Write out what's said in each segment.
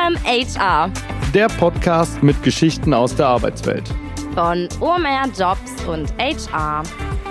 OMR HR. Der Podcast mit Geschichten aus der Arbeitswelt. Von OMR Jobs und HR.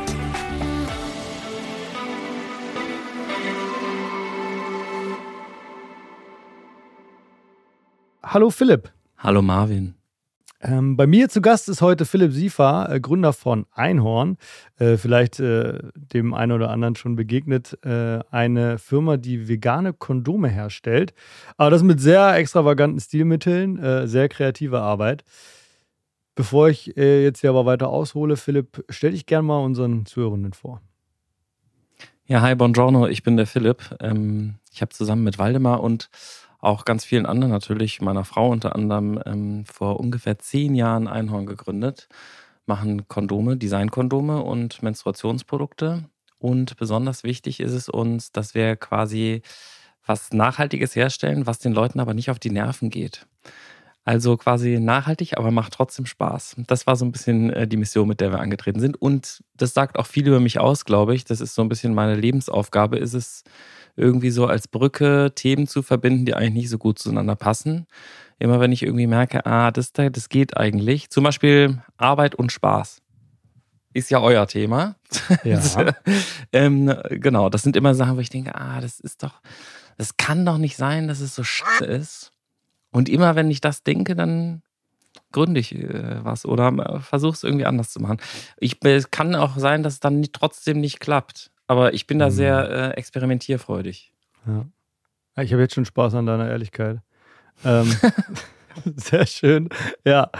Hallo Philipp. Hallo Marvin. Bei mir zu Gast ist heute Philipp Siefer, Gründer von Einhorn. Vielleicht dem einen oder anderen schon begegnet. Eine Firma, die vegane Kondome herstellt. Aber das mit sehr extravaganten Stilmitteln, sehr kreative Arbeit. Bevor ich jetzt hier aber weiter aushole, Philipp, stell dich gerne mal unseren Zuhörenden vor. Ja, hi, buongiorno, ich bin der Philipp. Ich habe zusammen mit Waldemar und auch ganz vielen anderen natürlich, meiner Frau unter anderem, vor ungefähr 10 Jahren Einhorn gegründet. Machen Kondome, Designkondome und Menstruationsprodukte. Und besonders wichtig ist es uns, dass wir quasi was Nachhaltiges herstellen, was den Leuten aber nicht auf die Nerven geht. Also quasi nachhaltig, aber macht trotzdem Spaß. Das war so ein bisschen die Mission, mit der wir angetreten sind. Und das sagt auch viel über mich aus, glaube ich. Das ist so ein bisschen meine Lebensaufgabe, ist es irgendwie so als Brücke Themen zu verbinden, die eigentlich nicht so gut zueinander passen. Immer wenn ich irgendwie merke, das geht eigentlich. Zum Beispiel Arbeit und Spaß. Ist ja euer Thema. Ja. Genau, das sind immer Sachen, wo ich denke, das kann doch nicht sein, dass es so scheiße ist. Und immer wenn ich das denke, dann gründe ich was oder versuche es irgendwie anders zu machen. Es kann auch sein, dass es dann trotzdem nicht klappt. Aber ich bin da sehr experimentierfreudig. Ja. Ich habe jetzt schon Spaß an deiner Ehrlichkeit. Sehr schön. Ja,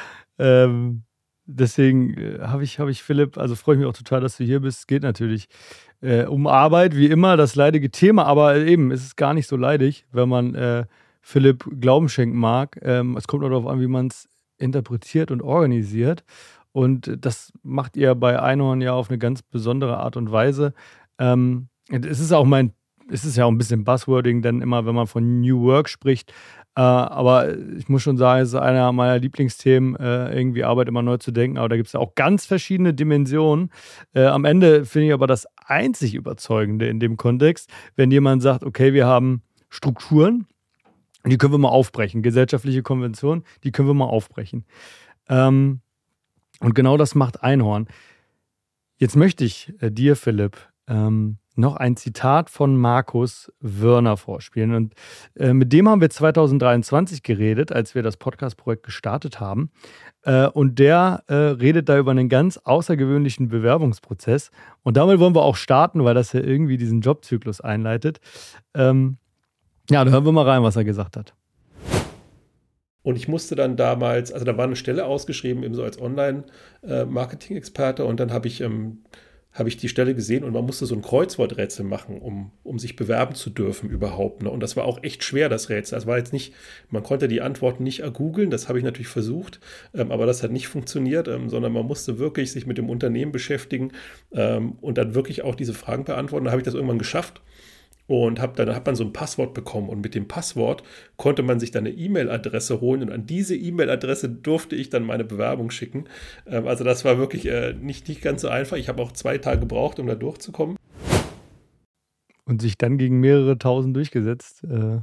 deswegen habe ich Philipp, also freue ich mich auch total, dass du hier bist. Es geht natürlich um Arbeit, wie immer, das leidige Thema. Aber eben, es ist gar nicht so leidig, wenn man Philipp Glauben schenken mag. Es kommt auch darauf an, wie man es interpretiert und organisiert. Und das macht ihr bei Einhorn ja auf eine ganz besondere Art und Weise. Es ist ja auch ein bisschen Buzzwording, denn immer, wenn man von New Work spricht. Aber ich muss schon sagen, es ist einer meiner Lieblingsthemen, irgendwie Arbeit immer neu zu denken. Aber da gibt es ja auch ganz verschiedene Dimensionen. Am Ende finde ich aber das einzig Überzeugende in dem Kontext, wenn jemand sagt, okay, wir haben Strukturen, die können wir mal aufbrechen. Gesellschaftliche Konventionen, die können wir mal aufbrechen. Und genau das macht Einhorn. Jetzt möchte ich dir, Philipp, noch ein Zitat von Markus Wörner vorspielen. Und mit dem haben wir 2023 geredet, als wir das Podcast-Projekt gestartet haben. Und der redet da über einen ganz außergewöhnlichen Bewerbungsprozess. Und damit wollen wir auch starten, weil das ja irgendwie diesen Jobzyklus einleitet. Ja, da hören wir mal rein, was er gesagt hat. Und ich musste dann damals, also da war eine Stelle ausgeschrieben, eben so als Online-Marketing-Experte, und dann habe ich die Stelle gesehen und man musste so ein Kreuzworträtsel machen, um sich bewerben zu dürfen überhaupt. Ne? Und das war auch echt schwer, das Rätsel. Das war jetzt nicht, man konnte die Antworten nicht ergoogeln, das habe ich natürlich versucht, aber das hat nicht funktioniert, sondern man musste wirklich sich mit dem Unternehmen beschäftigen und dann wirklich auch diese Fragen beantworten. Da habe ich das irgendwann geschafft. Und dann hat man so ein Passwort bekommen. Und mit dem Passwort konnte man sich dann eine E-Mail-Adresse holen. Und an diese E-Mail-Adresse durfte ich dann meine Bewerbung schicken. Also das war wirklich nicht ganz so einfach. Ich habe auch 2 Tage gebraucht, um da durchzukommen. Und sich dann gegen mehrere tausend durchgesetzt.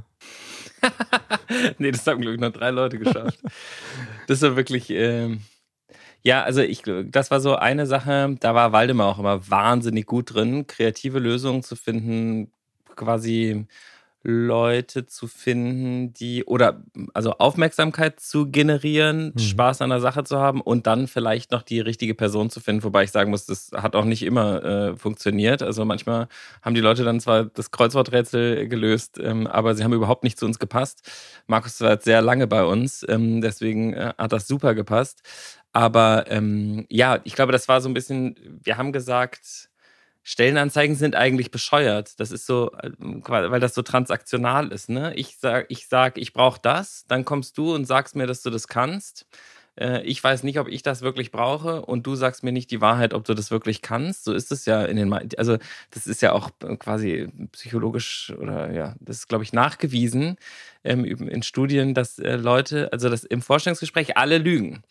Nee, das haben, glaube ich, nur 3 Leute geschafft. Das war wirklich... Ja, also das war so eine Sache, da war Waldemar auch immer wahnsinnig gut drin, kreative Lösungen zu finden, quasi Leute zu finden, also Aufmerksamkeit zu generieren, Spaß an der Sache zu haben und dann vielleicht noch die richtige Person zu finden, wobei ich sagen muss, das hat auch nicht immer funktioniert. Also manchmal haben die Leute dann zwar das Kreuzworträtsel gelöst, aber sie haben überhaupt nicht zu uns gepasst. Markus war jetzt sehr lange bei uns, deswegen hat das super gepasst. Aber ja, ich glaube, das war so ein bisschen, wir haben gesagt, Stellenanzeigen sind eigentlich bescheuert. Das ist so, weil das so transaktional ist. Ne? Ich sag, ich brauche das, dann kommst du und sagst mir, dass du das kannst. Ich weiß nicht, ob ich das wirklich brauche und du sagst mir nicht die Wahrheit, ob du das wirklich kannst. So ist es ja also das ist ja auch quasi psychologisch oder ja, das ist, glaube ich, nachgewiesen in Studien, dass Leute, also dass im Vorstellungsgespräch alle lügen.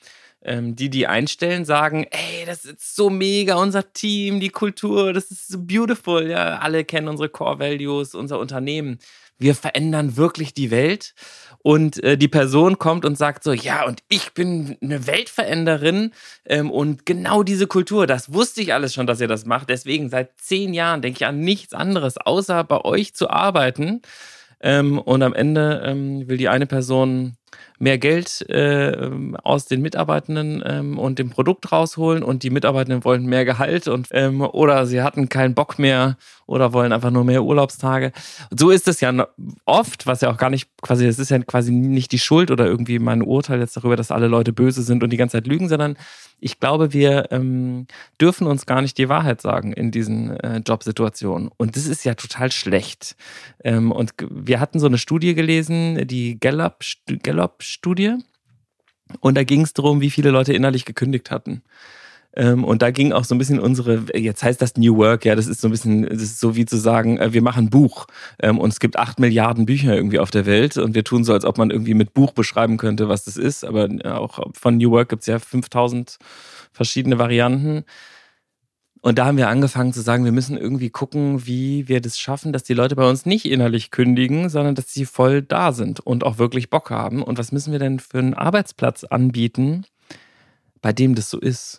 die einstellen, sagen, ey, das ist so mega, unser Team, die Kultur, das ist so beautiful, ja, alle kennen unsere Core Values, unser Unternehmen. Wir verändern wirklich die Welt. Und die Person kommt und sagt so, ja, und ich bin eine Weltveränderin und genau diese Kultur, das wusste ich alles schon, dass ihr das macht. Deswegen seit 10 Jahren denke ich an nichts anderes, außer bei euch zu arbeiten. Und am Ende will die eine Person mehr Geld aus den Mitarbeitenden und dem Produkt rausholen und die Mitarbeitenden wollen mehr Gehalt und oder sie hatten keinen Bock mehr oder wollen einfach nur mehr Urlaubstage. So ist es ja oft, was ja auch gar nicht quasi, es ist ja quasi nicht die Schuld oder irgendwie mein Urteil jetzt darüber, dass alle Leute böse sind und die ganze Zeit lügen, sondern ich glaube, wir dürfen uns gar nicht die Wahrheit sagen in diesen Jobsituationen. Und das ist ja total schlecht. Und wir hatten so eine Studie gelesen, die Gallup-Studie. Und da ging es darum, wie viele Leute innerlich gekündigt hatten. Und da ging auch so ein bisschen jetzt heißt das New Work, ja, das ist so ein bisschen, das ist so wie zu sagen, wir machen ein Buch. Und es gibt 8 Milliarden Bücher irgendwie auf der Welt und wir tun so, als ob man irgendwie mit Buch beschreiben könnte, was das ist. Aber auch von New Work gibt es ja 5000 verschiedene Varianten. Und da haben wir angefangen zu sagen, wir müssen irgendwie gucken, wie wir das schaffen, dass die Leute bei uns nicht innerlich kündigen, sondern dass sie voll da sind und auch wirklich Bock haben. Und was müssen wir denn für einen Arbeitsplatz anbieten, bei dem das so ist?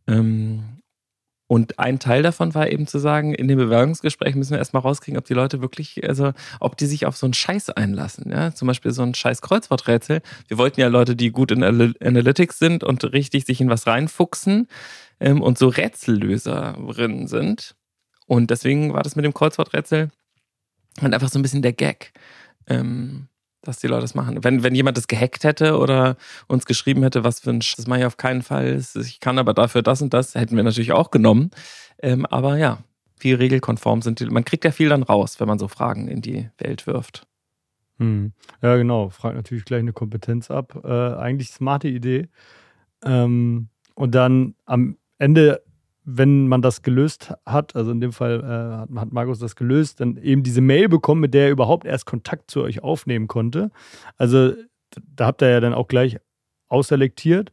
Und ein Teil davon war eben zu sagen, in dem Bewerbungsgespräch müssen wir erstmal rauskriegen, ob die Leute wirklich, also ob die sich auf so einen Scheiß einlassen. Ja? Zum Beispiel so ein scheiß Kreuzworträtsel. Wir wollten ja Leute, die gut in Analytics sind und richtig sich in was reinfuchsen und so Rätsellöserinnen sind. Und deswegen war das mit dem Kreuzworträtsel halt einfach so ein bisschen der Gag, dass die Leute das machen. Wenn jemand das gehackt hätte oder uns geschrieben hätte, was für ein das mache ich auf keinen Fall, ich kann aber dafür das und das, hätten wir natürlich auch genommen. Aber ja, wie regelkonform sind die. Man kriegt ja viel dann raus, wenn man so Fragen in die Welt wirft. Ja, genau. Fragt natürlich gleich eine Kompetenz ab. Eigentlich smarte Idee. Und dann am Ende, wenn man das gelöst hat, also in dem Fall hat Markus das gelöst, dann eben diese Mail bekommen, mit der er überhaupt erst Kontakt zu euch aufnehmen konnte. Also da habt ihr ja dann auch gleich ausselektiert.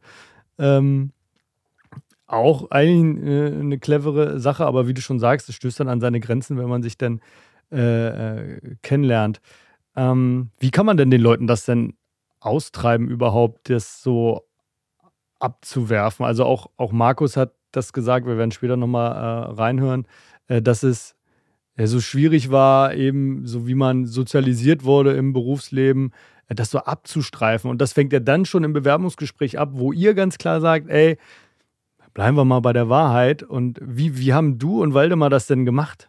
Auch eigentlich eine clevere Sache, aber wie du schon sagst, es stößt dann an seine Grenzen, wenn man sich dann kennenlernt. Wie kann man denn den Leuten das denn austreiben, überhaupt das so abzuwerfen? Also auch Markus hat das gesagt, wir werden später nochmal reinhören, dass es so schwierig war, eben so wie man sozialisiert wurde im Berufsleben, das so abzustreifen. Und das fängt ja dann schon im Bewerbungsgespräch ab, wo ihr ganz klar sagt, ey, bleiben wir mal bei der Wahrheit. Und wie haben du und Waldemar das denn gemacht?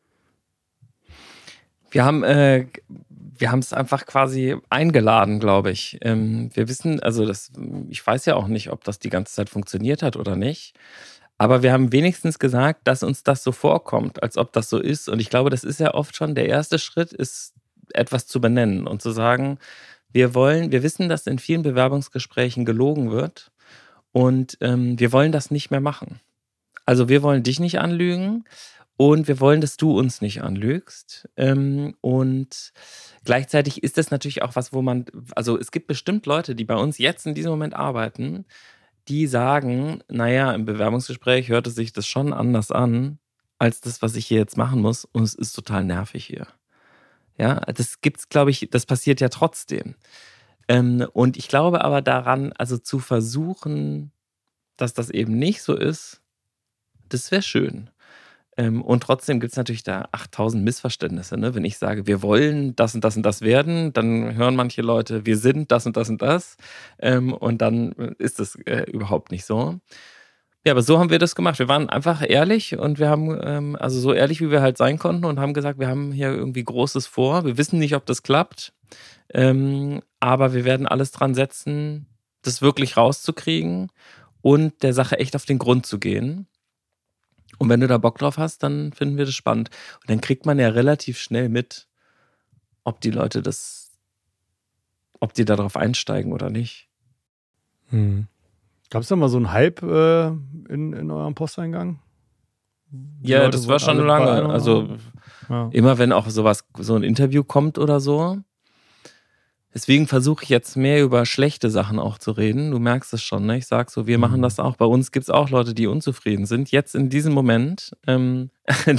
Wir haben es einfach quasi eingeladen, glaube ich. Wir wissen, also ich weiß ja auch nicht, ob das die ganze Zeit funktioniert hat oder nicht. Aber wir haben wenigstens gesagt, dass uns das so vorkommt, als ob das so ist. Und ich glaube, das ist ja oft schon der erste Schritt, ist etwas zu benennen und zu sagen, wir wissen, dass in vielen Bewerbungsgesprächen gelogen wird und wir wollen das nicht mehr machen. Also wir wollen dich nicht anlügen. Und wir wollen, dass du uns nicht anlügst. Und gleichzeitig ist das natürlich auch was, also es gibt bestimmt Leute, die bei uns jetzt in diesem Moment arbeiten, die sagen, naja, im Bewerbungsgespräch hörte sich das schon anders an, als das, was ich hier jetzt machen muss. Und es ist total nervig hier. Ja, das gibt's, glaube ich, das passiert ja trotzdem. Und ich glaube aber daran, also zu versuchen, dass das eben nicht so ist, das wäre schön. Und trotzdem gibt es natürlich da 8000 Missverständnisse. Ne? Wenn ich sage, wir wollen das und das und das werden, dann hören manche Leute, wir sind das und das und das. Und dann ist das überhaupt nicht so. Ja, aber so haben wir das gemacht. Wir waren einfach ehrlich und wir haben, also so ehrlich, wie wir halt sein konnten und haben gesagt, wir haben hier irgendwie Großes vor. Wir wissen nicht, ob das klappt. Aber wir werden alles dran setzen, das wirklich rauszukriegen und der Sache echt auf den Grund zu gehen. Und wenn du da Bock drauf hast, dann finden wir das spannend. Und dann kriegt man ja relativ schnell mit, ob die Leute ob die da drauf einsteigen oder nicht. Gab es da mal so einen Hype in eurem Posteingang? Ja, Leute, das war schon lange. Also immer wenn auch so ein Interview kommt oder so, Deswegen versuche ich jetzt mehr über schlechte Sachen auch zu reden. Du merkst es schon, ne? Ich sage so, wir machen das auch. Bei uns gibt es auch Leute, die unzufrieden sind. Jetzt in diesem Moment, dann,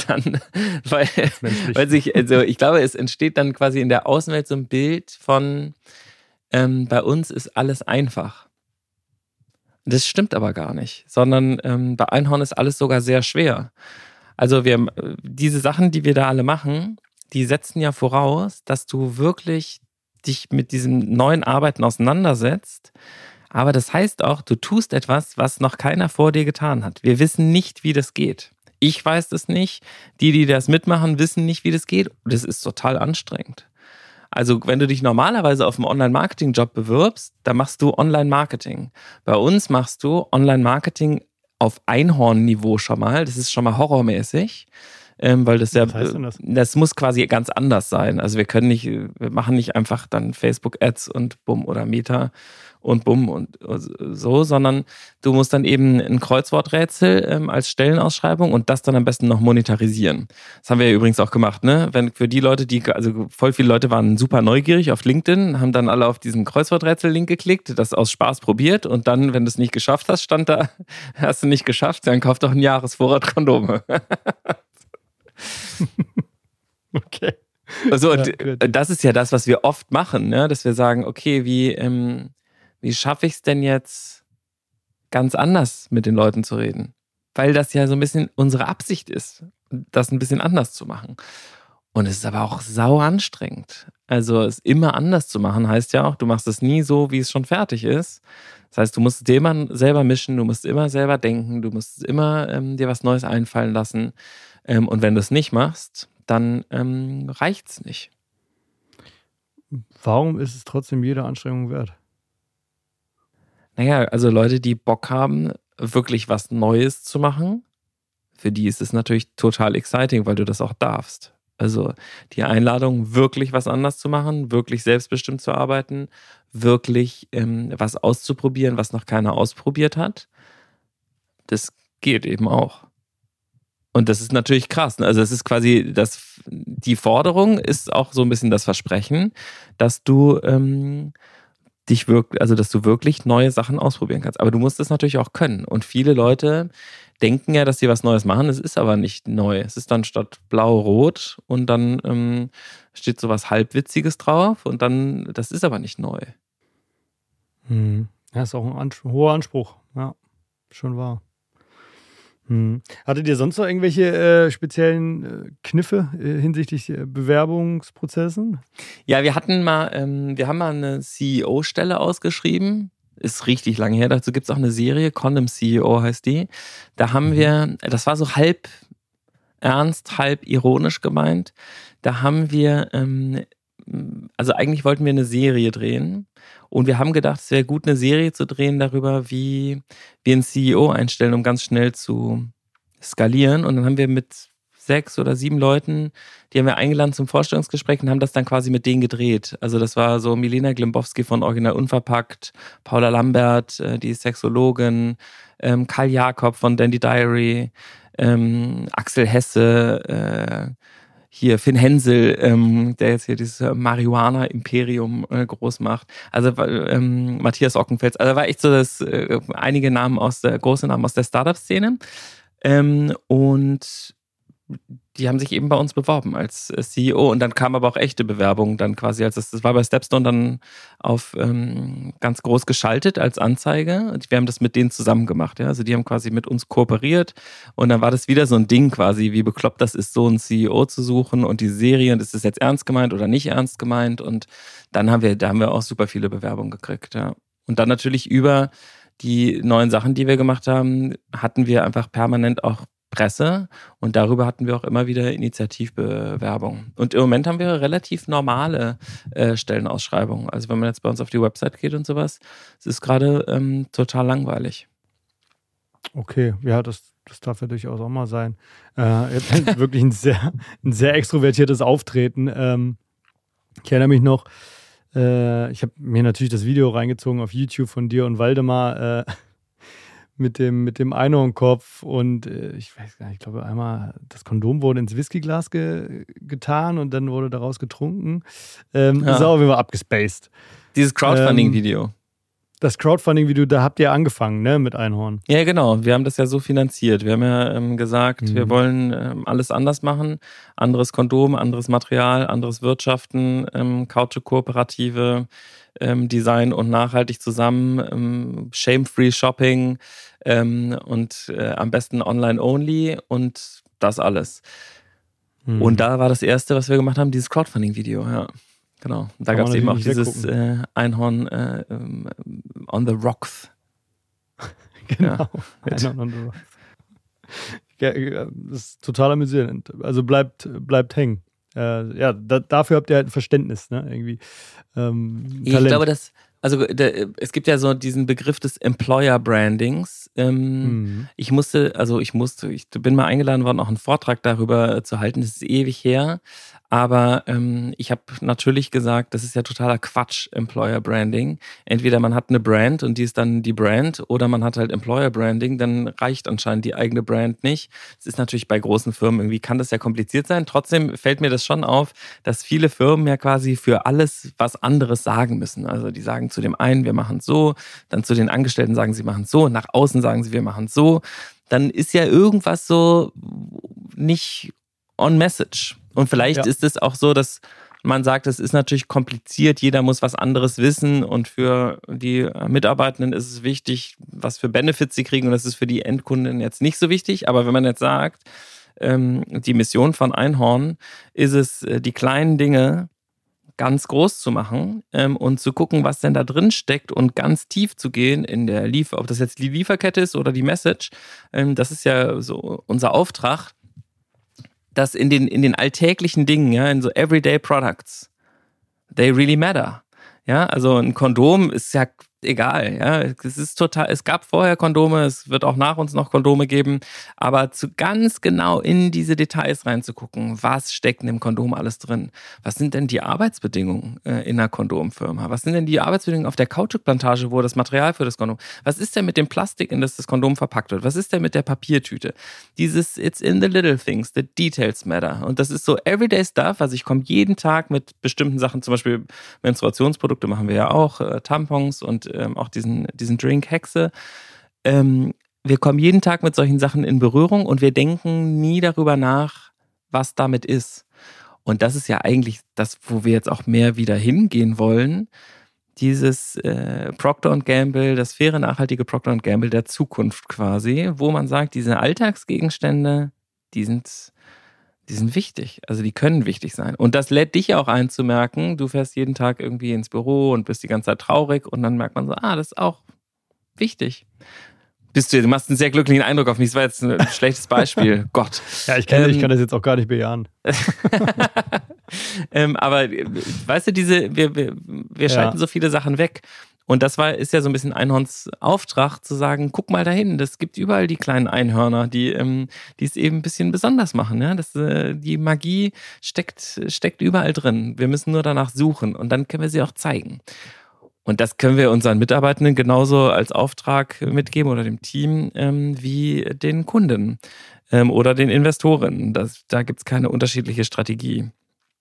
weil sich, also ich glaube, es entsteht dann quasi in der Außenwelt so ein Bild von, bei uns ist alles einfach. Das stimmt aber gar nicht, sondern bei Einhorn ist alles sogar sehr schwer. Also diese Sachen, die wir da alle machen, die setzen ja voraus, dass du wirklich dich mit diesem neuen Arbeiten auseinandersetzt. Aber das heißt auch, du tust etwas, was noch keiner vor dir getan hat. Wir wissen nicht, wie das geht. Ich weiß das nicht. Die das mitmachen, wissen nicht, wie das geht. Und das ist total anstrengend. Also wenn du dich normalerweise auf einen Online-Marketing-Job bewirbst, dann machst du Online-Marketing. Bei uns machst du Online-Marketing auf Einhorn-Niveau schon mal. Das ist schon mal horrormäßig. Weil das ja, was heißt denn das? Das muss quasi ganz anders sein. Also wir machen nicht einfach dann Facebook-Ads und bumm oder Meta und bumm und so, sondern du musst dann eben ein Kreuzworträtsel als Stellenausschreibung und das dann am besten noch monetarisieren. Das haben wir ja übrigens auch gemacht, ne? Für die Leute, also voll viele Leute waren super neugierig auf LinkedIn, haben dann alle auf diesen Kreuzworträtsel-Link geklickt, das aus Spaß probiert und dann, wenn du es nicht geschafft hast, stand da, hast du nicht geschafft, dann kauf doch ein Jahresvorrat Kondome. Okay. Also Ja, das ist ja das, was wir oft machen, ne? Dass wir sagen, okay, wie schaffe ich es denn jetzt ganz anders mit den Leuten zu reden? Weil das ja so ein bisschen unsere Absicht ist, das ein bisschen anders zu machen. Und es ist aber auch sau anstrengend. Also es immer anders zu machen, heißt ja auch, du machst es nie so, wie es schon fertig ist. Das heißt, du musst es dir immer selber mischen, du musst immer selber denken, du musst immer dir was Neues einfallen lassen. Und wenn du es nicht machst, dann reicht's nicht. Warum ist es trotzdem jede Anstrengung wert? Naja, also Leute, die Bock haben, wirklich was Neues zu machen, für die ist es natürlich total exciting, weil du das auch darfst. Also die Einladung, wirklich was anders zu machen, wirklich selbstbestimmt zu arbeiten, wirklich was auszuprobieren, was noch keiner ausprobiert hat, das geht eben auch. Und das ist natürlich krass. Also es ist quasi, die Forderung ist auch so ein bisschen das Versprechen, dass du dass du wirklich neue Sachen ausprobieren kannst. Aber du musst es natürlich auch können. Und viele Leute denken ja, dass sie was Neues machen. Es ist aber nicht neu. Es ist dann statt blau-rot und dann steht so was Halbwitziges drauf und dann, das ist aber nicht neu. Ja, ist auch ein hoher Anspruch. Ja, schon wahr. Hattet ihr sonst noch irgendwelche speziellen Kniffe hinsichtlich Bewerbungsprozessen? Ja, wir haben mal eine CEO-Stelle ausgeschrieben. Ist richtig lange her. Dazu gibt es auch eine Serie, Condom CEO heißt die. Da haben wir, das war so halb ernst, halb ironisch gemeint. Da haben wir, also eigentlich wollten wir eine Serie drehen. Und wir haben gedacht, es wäre gut, eine Serie zu drehen darüber, wie wir einen CEO einstellen, um ganz schnell zu skalieren. Und dann haben wir mit 6 oder 7 Leuten, die haben wir eingeladen zum Vorstellungsgespräch und haben das dann quasi mit denen gedreht. Also das war so Milena Glimbowski von Original Unverpackt, Paula Lambert, die Sexologin, Karl Jakob von Dandy Diary, Axel Hesse, hier Finn Hensel, der jetzt hier dieses Marihuana-Imperium groß macht. Also Matthias Ockenfels. Also war echt so, dass einige große Namen aus der Startup-Szene. Und die haben sich eben bei uns beworben als CEO und dann kamen aber auch echte Bewerbungen dann quasi, das war bei Stepstone dann auf ganz groß geschaltet als Anzeige und wir haben das mit denen zusammen gemacht, ja, also die haben quasi mit uns kooperiert und dann war das wieder so ein Ding quasi, wie bekloppt das ist, so einen CEO zu suchen und die Serie, und ist das jetzt ernst gemeint oder nicht ernst gemeint, und dann da haben wir auch super viele Bewerbungen gekriegt, ja. Und dann natürlich über die neuen Sachen, die wir gemacht haben, hatten wir einfach permanent auch Presse und darüber hatten wir auch immer wieder Initiativbewerbungen. Und im Moment haben wir relativ normale Stellenausschreibungen. Also wenn man jetzt bei uns auf die Website geht und sowas, es ist gerade total langweilig. Okay, ja, das darf ja durchaus auch mal sein. Ihr habt wirklich ein sehr extrovertiertes Auftreten. Ich erinnere mich noch, ich habe mir natürlich das Video reingezogen auf YouTube von dir und Waldemar, mit dem Einhornkopf und ich weiß gar nicht, ich glaube einmal das Kondom wurde ins Whiskyglas getan und dann wurde daraus getrunken. Ist auch immer abgespaced. Dieses Crowdfunding-Video. Das Crowdfunding-Video, da habt ihr angefangen, ne, mit Einhorn. Ja, genau. Wir haben das ja so finanziert. Wir haben ja gesagt, wir wollen alles anders machen. Anderes Kondom, anderes Material, anderes Wirtschaften, Kautschuk-Kooperative, Design und nachhaltig zusammen, Shame-Free Shopping und am besten online-only und das alles. Und da war das Erste, was wir gemacht haben, dieses Crowdfunding-Video, ja. Genau. Da gab es eben auch dieses Einhorn on the Rocks. Genau. Ja. Einhorn on the Rocks. Ja, das ist total amüsierend. Also bleibt hängen. Dafür habt ihr halt ein Verständnis, ne? Irgendwie. Ich glaube, es gibt ja so diesen Begriff des Employer Brandings. Ich bin mal eingeladen worden, auch einen Vortrag darüber zu halten. Das ist ewig her. Aber ich habe natürlich gesagt, das ist ja totaler Quatsch, Employer Branding. Entweder man hat eine Brand und die ist dann die Brand oder man hat halt Employer Branding, dann reicht anscheinend die eigene Brand nicht. Es ist natürlich bei großen Firmen, irgendwie kann das ja kompliziert sein. Trotzdem fällt mir das schon auf, dass viele Firmen ja quasi für alles was anderes sagen müssen. Also die sagen zu dem einen, wir machen es so, dann zu den Angestellten sagen sie machen es so, nach außen sagen sie, wir machen es so. Dann ist ja irgendwas so nicht on message. Und vielleicht ist es auch so, dass man sagt, es ist natürlich kompliziert, jeder muss was anderes wissen und für die Mitarbeitenden ist es wichtig, was für Benefits sie kriegen und das ist für die Endkunden jetzt nicht so wichtig. Aber wenn man jetzt sagt, die Mission von Einhorn ist es, die kleinen Dinge ganz groß zu machen und zu gucken, was denn da drin steckt und ganz tief zu gehen in der ob das jetzt die Lieferkette ist oder die Message, das ist ja so unser Auftrag, dass in den alltäglichen Dingen, ja, in so everyday products, they really matter. Ja, also ein Kondom ist ja egal, ja, es gab vorher Kondome, es wird auch nach uns noch Kondome geben, aber zu ganz genau in diese Details reinzugucken, was steckt in dem Kondom alles drin? Was sind denn die Arbeitsbedingungen in einer Kondomfirma? Was sind denn die Arbeitsbedingungen auf der Kautschukplantage, wo das Material für das Kondom? Was ist denn mit dem Plastik, in das Kondom verpackt wird? Was ist denn mit der Papiertüte? It's in the little things, the details matter. Und das ist so everyday stuff, also ich komme jeden Tag mit bestimmten Sachen, zum Beispiel Menstruationsprodukte machen wir ja auch, Tampons und auch diesen Drink Hexe. Wir kommen jeden Tag mit solchen Sachen in Berührung und wir denken nie darüber nach, was damit ist. Und das ist ja eigentlich das, wo wir jetzt auch mehr wieder hingehen wollen. Dieses Procter & Gamble, das faire, nachhaltige Procter & Gamble der Zukunft quasi, wo man sagt, diese Alltagsgegenstände, die sind wichtig, also die können wichtig sein. Und das lädt dich auch ein zu merken, du fährst jeden Tag irgendwie ins Büro und bist die ganze Zeit traurig und dann merkt man so, das ist auch wichtig. Du machst einen sehr glücklichen Eindruck auf mich, das war jetzt ein schlechtes Beispiel, Gott. Ja, ich kann das jetzt auch gar nicht bejahen. Aber weißt du, wir schalten so viele Sachen weg. Und das ist ja so ein bisschen Einhorns Auftrag, zu sagen, guck mal dahin, es gibt überall die kleinen Einhörner, die es eben ein bisschen besonders machen. Ja? Die Magie steckt überall drin. Wir müssen nur danach suchen und dann können wir sie auch zeigen. Und das können wir unseren Mitarbeitenden genauso als Auftrag mitgeben oder dem Team wie den Kunden oder den Investoren. Da gibt es keine unterschiedliche Strategie.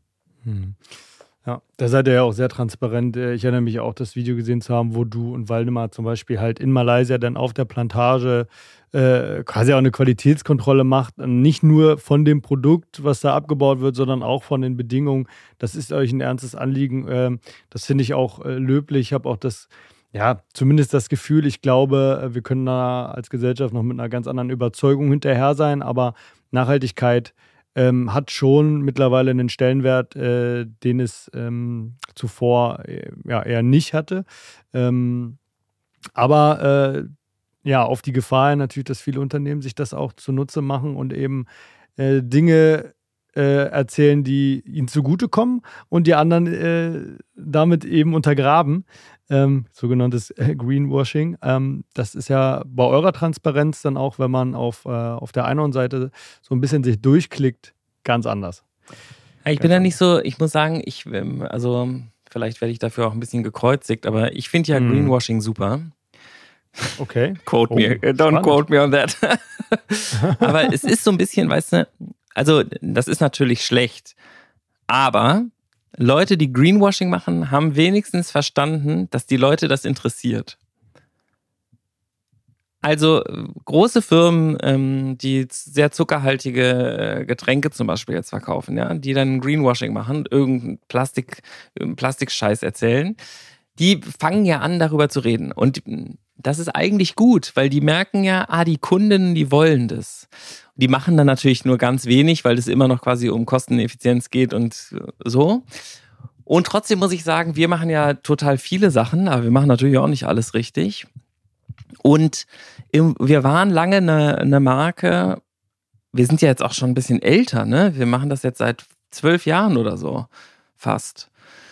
Ja, da seid ihr ja auch sehr transparent. Ich erinnere mich auch, das Video gesehen zu haben, wo du und Waldemar zum Beispiel halt in Malaysia dann auf der Plantage quasi auch eine Qualitätskontrolle macht. Nicht nur von dem Produkt, was da abgebaut wird, sondern auch von den Bedingungen. Das ist euch ein ernstes Anliegen. Das finde ich auch löblich. Ich habe auch zumindest das Gefühl, ich glaube, wir können da als Gesellschaft noch mit einer ganz anderen Überzeugung hinterher sein, aber Nachhaltigkeit hat schon mittlerweile einen Stellenwert, den es zuvor eher nicht hatte. Aber auf die Gefahr natürlich, dass viele Unternehmen sich das auch zunutze machen und eben Dinge erzählen, die ihnen zugutekommen und die anderen damit eben untergraben. Sogenanntes Greenwashing. Das ist ja bei eurer Transparenz dann auch, wenn man auf der Einhorn-Seite so ein bisschen sich durchklickt, ganz anders. Ja, ich bin da nicht so, ich muss sagen, vielleicht werde ich dafür auch ein bisschen gekreuzigt, aber ich finde ja Greenwashing super. Okay. Don't quote me on that. Aber es ist so ein bisschen, weißt du, also das ist natürlich schlecht, aber Leute, die Greenwashing machen, haben wenigstens verstanden, dass die Leute das interessiert. Also große Firmen, die sehr zuckerhaltige Getränke zum Beispiel jetzt verkaufen, ja, die dann Greenwashing machen, irgendeinen Plastikscheiß erzählen, die fangen ja an, darüber zu reden. Und das ist eigentlich gut, weil die merken ja, die Kundinnen, die wollen das. Die machen dann natürlich nur ganz wenig, weil es immer noch quasi um Kosteneffizienz geht und so. Und trotzdem muss ich sagen, wir machen ja total viele Sachen, aber wir machen natürlich auch nicht alles richtig. Und wir waren lange eine Marke, wir sind ja jetzt auch schon ein bisschen älter, ne? Wir machen das jetzt seit 12 Jahren oder so, fast.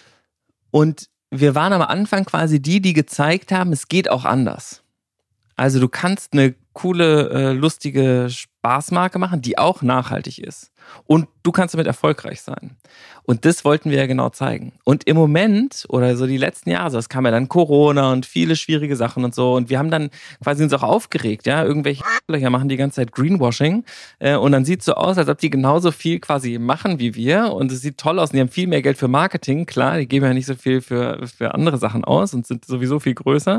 Und wir waren am Anfang quasi die gezeigt haben, es geht auch anders. Also du kannst eine coole, lustige Spaßmarke machen, die auch nachhaltig ist. Und du kannst damit erfolgreich sein. Und das wollten wir ja genau zeigen. Und im Moment, oder so die letzten Jahre, so, es kam ja dann Corona und viele schwierige Sachen und so. Und wir haben dann quasi uns auch aufgeregt, ja, irgendwelche Löcher machen die ganze Zeit Greenwashing. Und dann sieht es so aus, als ob die genauso viel quasi machen wie wir. Und es sieht toll aus. Und die haben viel mehr Geld für Marketing. Klar, die geben ja nicht so viel für andere Sachen aus und sind sowieso viel größer.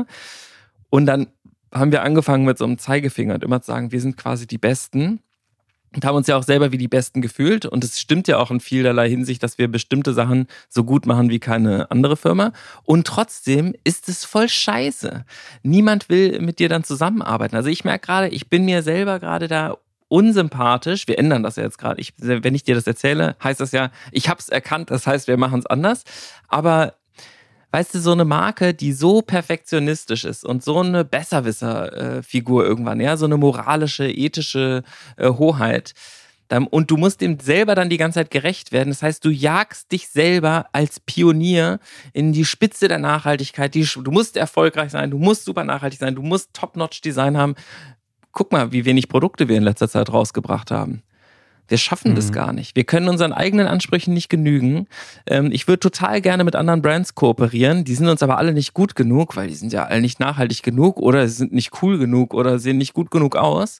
Und dann haben wir angefangen mit so einem Zeigefinger und immer zu sagen, wir sind quasi die Besten. Und haben uns ja auch selber wie die Besten gefühlt. Und es stimmt ja auch in vielerlei Hinsicht, dass wir bestimmte Sachen so gut machen wie keine andere Firma. Und trotzdem ist es voll scheiße. Niemand will mit dir dann zusammenarbeiten. Also ich merke gerade, ich bin mir selber gerade da unsympathisch. Wir ändern das ja jetzt gerade. Wenn ich dir das erzähle, heißt das ja, ich habe es erkannt. Das heißt, wir machen es anders. Aber weißt du, so eine Marke, die so perfektionistisch ist und so eine Besserwisser-Figur irgendwann, ja, so eine moralische, ethische Hoheit. Und du musst dem selber dann die ganze Zeit gerecht werden. Das heißt, du jagst dich selber als Pionier in die Spitze der Nachhaltigkeit. Du musst erfolgreich sein, du musst super nachhaltig sein, du musst Top-Notch-Design haben. Guck mal, wie wenig Produkte wir in letzter Zeit rausgebracht haben. Wir schaffen das gar nicht. Wir können unseren eigenen Ansprüchen nicht genügen. Ich würde total gerne mit anderen Brands kooperieren. Die sind uns aber alle nicht gut genug, weil die sind ja alle nicht nachhaltig genug oder sie sind nicht cool genug oder sehen nicht gut genug aus.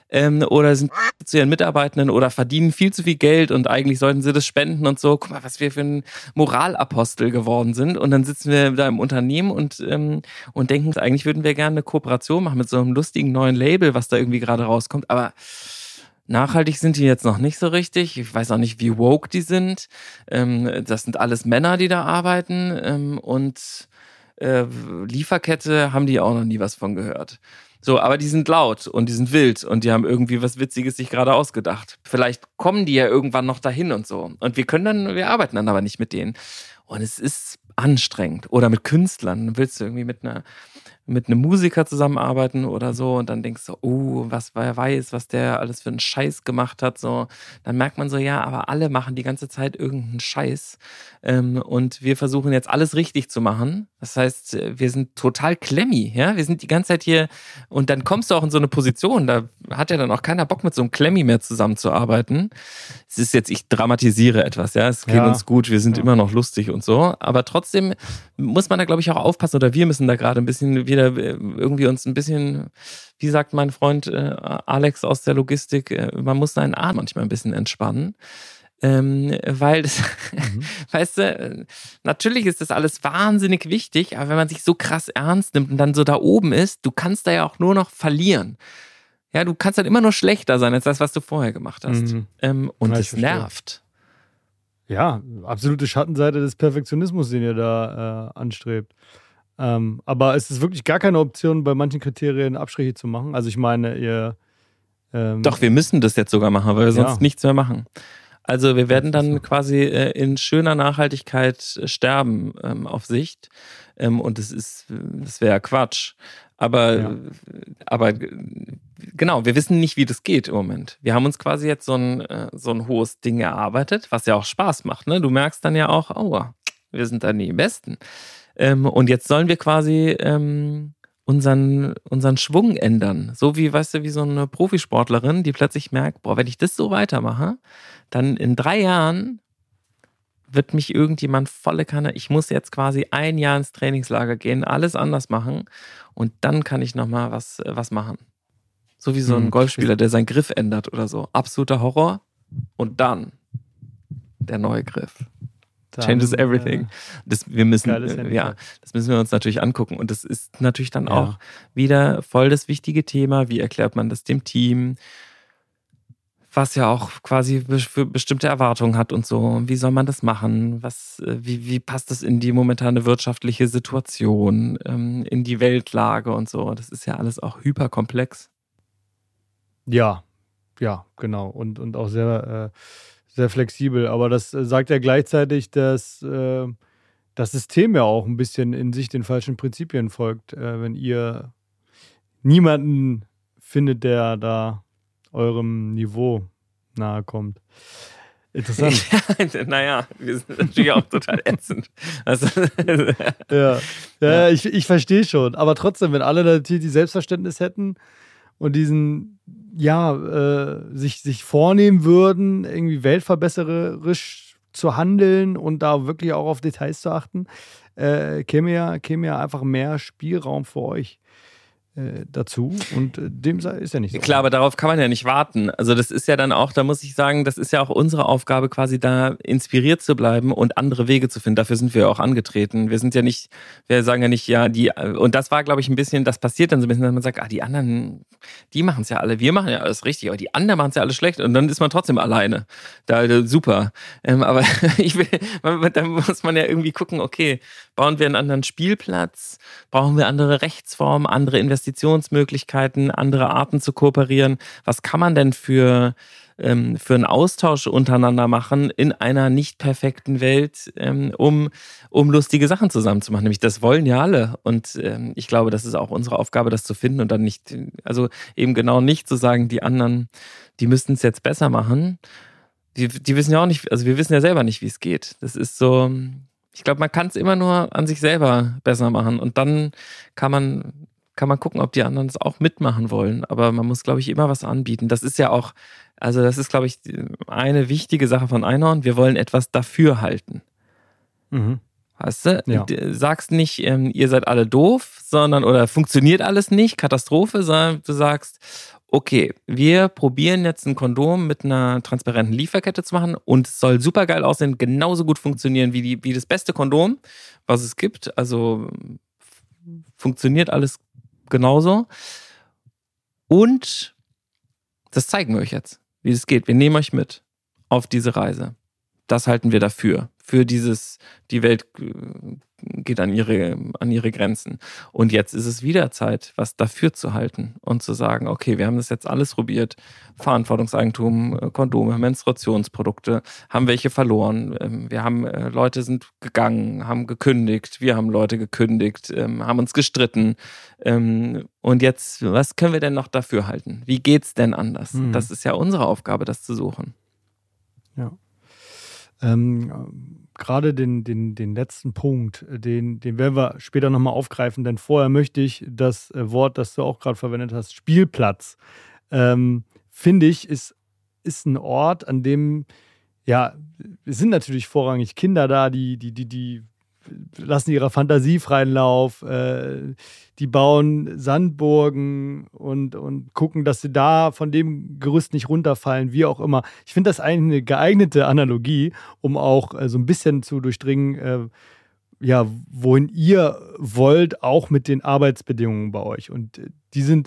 Oder sind zu ihren Mitarbeitenden oder verdienen viel zu viel Geld und eigentlich sollten sie das spenden und so. Guck mal, was wir für ein Moralapostel geworden sind. Und dann sitzen wir da im Unternehmen und denken, eigentlich würden wir gerne eine Kooperation machen mit so einem lustigen neuen Label, was da irgendwie gerade rauskommt. Aber nachhaltig sind die jetzt noch nicht so richtig. Ich weiß auch nicht, wie woke die sind. Das sind alles Männer, die da arbeiten. Und Lieferkette haben die auch noch nie was von gehört. So, aber die sind laut und die sind wild und die haben irgendwie was Witziges sich gerade ausgedacht. Vielleicht kommen die ja irgendwann noch dahin und so. Und wir arbeiten dann aber nicht mit denen. Und es ist anstrengend. Oder mit Künstlern. Dann willst du irgendwie mit einem Musiker zusammenarbeiten oder so und dann denkst du, wer weiß, was der alles für einen Scheiß gemacht hat, so. Dann merkt man so, ja, aber alle machen die ganze Zeit irgendeinen Scheiß und wir versuchen jetzt alles richtig zu machen. Das heißt, wir sind total klemmi, ja, wir sind die ganze Zeit hier und dann kommst du auch in so eine Position, da hat ja dann auch keiner Bock mit so einem Klemmi mehr zusammenzuarbeiten. Es ist jetzt, ich dramatisiere etwas, ja, es geht uns gut, wir sind immer noch lustig und so, aber trotzdem muss man da, glaube ich, auch aufpassen oder wir müssen da gerade ein bisschen wieder irgendwie uns ein bisschen, wie sagt mein Freund Alex aus der Logistik, man muss seinen Arm manchmal ein bisschen entspannen. Weil das, weißt du, natürlich ist das alles wahnsinnig wichtig, aber wenn man sich so krass ernst nimmt und dann so da oben ist, du kannst da ja auch nur noch verlieren. Ja, du kannst dann immer nur schlechter sein als das, was du vorher gemacht hast. Und das nervt. Ja, absolute Schattenseite des Perfektionismus, den ihr da anstrebt. Aber es ist wirklich gar keine Option, bei manchen Kriterien Abstriche zu machen. Also ich meine, ihr... Doch, wir müssen das jetzt sogar machen, weil wir sonst nichts mehr machen. Also wir werden dann quasi in schöner Nachhaltigkeit sterben auf Sicht. Und das wäre Quatsch. Aber genau, wir wissen nicht, wie das geht im Moment. Wir haben uns quasi jetzt so ein hohes Ding erarbeitet, was ja auch Spaß macht. Ne? Du merkst dann ja auch, wir sind dann die Besten. Und jetzt sollen wir quasi unseren Schwung ändern. So wie, weißt du, wie so eine Profisportlerin, die plötzlich merkt, wenn ich das so weitermache, dann in 3 Jahren wird mich irgendjemand volle Kanne, ich muss jetzt quasi 1 Jahr ins Trainingslager gehen, alles anders machen und dann kann ich nochmal was machen. So wie so ein Golfspieler, der seinen Griff ändert oder so. Absoluter Horror und dann der neue Griff. Changes everything. Das müssen wir uns natürlich angucken. Und das ist natürlich dann auch wieder voll das wichtige Thema. Wie erklärt man das dem Team? Was ja auch quasi für bestimmte Erwartungen hat und so. Wie soll man das machen? Wie passt das in die momentane wirtschaftliche Situation, in die Weltlage und so? Das ist ja alles auch hyperkomplex. Ja, genau. Und auch sehr, sehr flexibel. Aber das sagt ja gleichzeitig, dass das System ja auch ein bisschen in sich den falschen Prinzipien folgt. Wenn ihr niemanden findet, der da eurem Niveau nahe kommt. Interessant. Naja, wir sind natürlich auch total ätzend. Also, ich verstehe schon. Aber trotzdem, wenn alle natürlich die Selbstverständnis hätten und diesen, sich vornehmen würden, irgendwie weltverbessererisch zu handeln und da wirklich auch auf Details zu achten, käme ja einfach mehr Spielraum für euch dazu und dem ist ja nicht so. Klar, aber darauf kann man ja nicht warten. Also das ist ja dann auch, da muss ich sagen, das ist ja auch unsere Aufgabe, quasi da inspiriert zu bleiben und andere Wege zu finden. Dafür sind wir ja auch angetreten. Wir sagen ja nicht, und das war, glaube ich, ein bisschen, das passiert dann so ein bisschen, dass man sagt, die anderen, die machen es ja alle, wir machen ja alles richtig, aber die anderen machen es ja alles schlecht und dann ist man trotzdem alleine. Super. Aber da muss man ja irgendwie gucken, okay, bauen wir einen anderen Spielplatz, brauchen wir andere Rechtsformen, andere Investitionsmöglichkeiten, andere Arten zu kooperieren. Was kann man denn für einen Austausch untereinander machen in einer nicht perfekten Welt, um lustige Sachen zusammen zu machen? Nämlich das wollen ja alle. Und ich glaube, das ist auch unsere Aufgabe, das zu finden und dann nicht, also eben genau nicht zu sagen, die anderen, die müssten es jetzt besser machen. Die wissen ja auch nicht, also wir wissen ja selber nicht, wie es geht. Das ist so, ich glaube, man kann es immer nur an sich selber besser machen und dann kann man gucken, ob die anderen das auch mitmachen wollen. Aber man muss, glaube ich, immer was anbieten. Das ist ja auch, also das ist, glaube ich, eine wichtige Sache von Einhorn. Wir wollen etwas dafür halten. Mhm. Weißt du? Ja. Du sagst nicht, ihr seid alle doof, oder funktioniert alles nicht, Katastrophe, sondern du sagst, okay, wir probieren jetzt ein Kondom mit einer transparenten Lieferkette zu machen und es soll super geil aussehen, genauso gut funktionieren wie das beste Kondom, was es gibt. Also funktioniert alles genauso. Und das zeigen wir euch jetzt, wie es geht. Wir nehmen euch mit auf diese Reise. Das halten wir dafür. Für dieses, die Welt geht an ihre Grenzen. Und jetzt ist es wieder Zeit, was dafür zu halten und zu sagen, okay, wir haben das jetzt alles probiert. Verantwortungseigentum, Kondome, Menstruationsprodukte, haben welche verloren. Wir haben, Leute sind gegangen, haben gekündigt, wir haben Leute gekündigt, haben uns gestritten. Und jetzt, was können wir denn noch dafür halten? Wie geht's denn anders? Das ist ja unsere Aufgabe, das zu suchen. Ja. Gerade den letzten Punkt, den werden wir später nochmal aufgreifen, denn vorher möchte ich das Wort, das du auch gerade verwendet hast, Spielplatz, finde ich, ist ein Ort, an dem, es sind natürlich vorrangig Kinder da, die lassen ihrer Fantasie freien Lauf, die bauen Sandburgen und gucken, dass sie da von dem Gerüst nicht runterfallen, wie auch immer. Ich finde das eigentlich eine geeignete Analogie, um auch so ein bisschen zu durchdringen, wohin ihr wollt, auch mit den Arbeitsbedingungen bei euch. Und die sind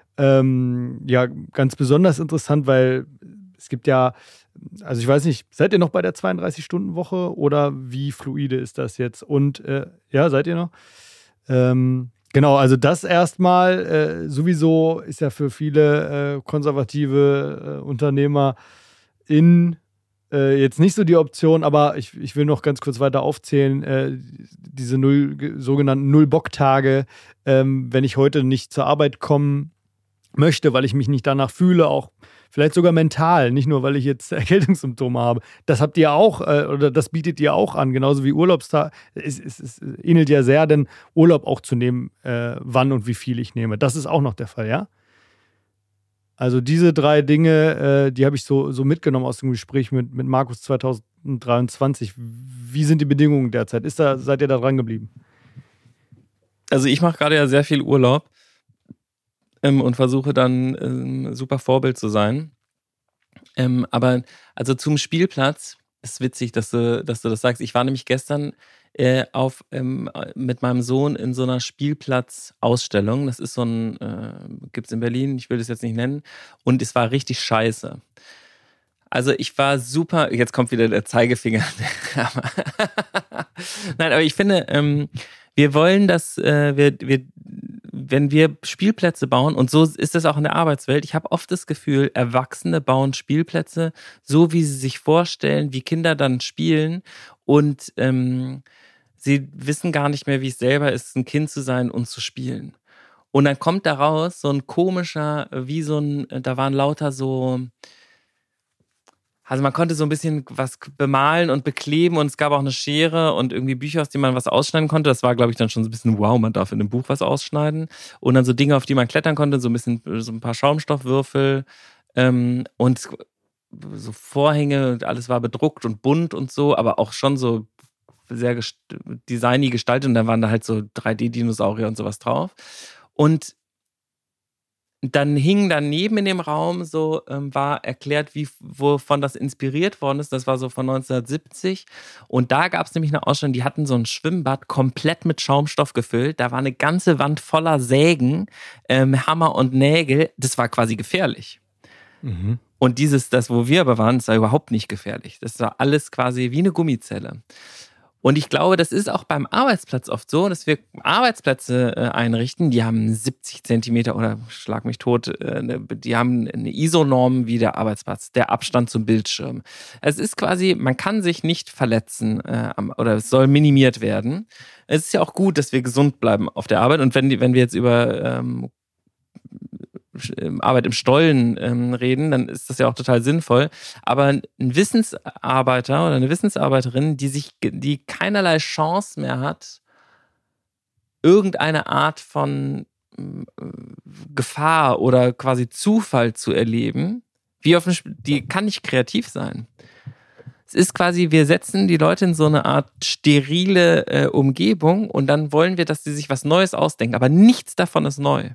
ganz besonders interessant, weil es gibt ja, also ich weiß nicht, seid ihr noch bei der 32-Stunden-Woche oder wie fluide ist das jetzt? Und seid ihr noch? Genau, also das erstmal sowieso ist ja für viele konservative Unternehmer jetzt nicht so die Option, aber ich will noch ganz kurz weiter aufzählen, diese sogenannten Null-Bock-Tage, wenn ich heute nicht zur Arbeit kommen möchte, weil ich mich nicht danach fühle, auch vielleicht sogar mental, nicht nur, weil ich jetzt Erkältungssymptome habe. Das habt ihr auch, oder das bietet ihr auch an, genauso wie Urlaubstag. Es ähnelt ja sehr, denn Urlaub auch zu nehmen, wann und wie viel ich nehme. Das ist auch noch der Fall, ja? Also diese 3 Dinge, die habe ich so mitgenommen aus dem Gespräch mit Markus 2023. Wie sind die Bedingungen derzeit? Seid ihr da dran geblieben? Also ich mache gerade ja sehr viel Urlaub und versuche dann super Vorbild zu sein. Aber also zum Spielplatz, ist witzig, dass du das sagst. Ich war nämlich gestern mit meinem Sohn in so einer Spielplatzausstellung. Das ist so ein, gibt's in Berlin, ich will das jetzt nicht nennen. Und es war richtig scheiße. Also ich war super, jetzt kommt wieder der Zeigefinger. Nein, aber ich finde, wir wollen, dass wenn wir Spielplätze bauen, und so ist es auch in der Arbeitswelt, ich habe oft das Gefühl, Erwachsene bauen Spielplätze so, wie sie sich vorstellen, wie Kinder dann spielen und sie wissen gar nicht mehr, wie es selber ist, ein Kind zu sein und zu spielen. Und dann kommt daraus so ein komischer, da waren lauter so... Also man konnte so ein bisschen was bemalen und bekleben und es gab auch eine Schere und irgendwie Bücher, aus denen man was ausschneiden konnte. Das war, glaube ich, dann schon so ein bisschen, wow, man darf in einem Buch was ausschneiden. Und dann so Dinge, auf die man klettern konnte, so ein paar Schaumstoffwürfel und so Vorhänge und alles war bedruckt und bunt und so, aber auch schon so sehr designy gestaltet und dann waren da halt so 3D-Dinosaurier und sowas drauf. Und dann hing daneben in dem Raum so, war erklärt, wovon das inspiriert worden ist. Das war so von 1970. Und da gab es nämlich eine Ausstellung, die hatten so ein Schwimmbad komplett mit Schaumstoff gefüllt. Da war eine ganze Wand voller Sägen, Hammer und Nägel. Das war quasi gefährlich. Mhm. Und das, wo wir aber waren, das war überhaupt nicht gefährlich. Das war alles quasi wie eine Gummizelle. Und ich glaube, das ist auch beim Arbeitsplatz oft so, dass wir Arbeitsplätze einrichten, die haben 70 Zentimeter oder schlag mich tot, die haben eine ISO-Norm wie der Arbeitsplatz, der Abstand zum Bildschirm. Es ist quasi, man kann sich nicht verletzen oder es soll minimiert werden. Es ist ja auch gut, dass wir gesund bleiben auf der Arbeit und wenn wir jetzt über Arbeit im Stollen reden, dann ist das ja auch total sinnvoll. Aber ein Wissensarbeiter oder eine Wissensarbeiterin, die keinerlei Chance mehr hat, irgendeine Art von Gefahr oder quasi Zufall zu erleben, die kann nicht kreativ sein. Es ist quasi, wir setzen die Leute in so eine Art sterile Umgebung und dann wollen wir, dass sie sich was Neues ausdenken, aber nichts davon ist neu.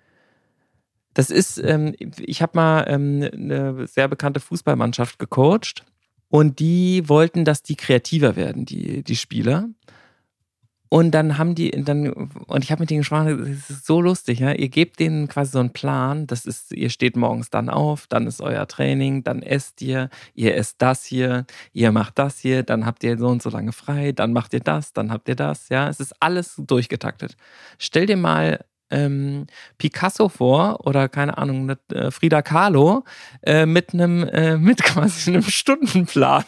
Das ist, ich habe mal eine sehr bekannte Fußballmannschaft gecoacht und die wollten, dass die kreativer werden, die Spieler. Und dann und ich habe mit denen gesprochen, das ist so lustig, ja? Ihr gebt denen quasi so einen Plan, ihr steht morgens dann auf, dann ist euer Training, dann esst ihr esst das hier, ihr macht das hier, dann habt ihr so und so lange frei, dann macht ihr das, dann habt ihr das, ja? Es ist alles durchgetaktet. Stell dir mal Picasso vor oder keine Ahnung, Frida Kahlo mit quasi einem Stundenplan.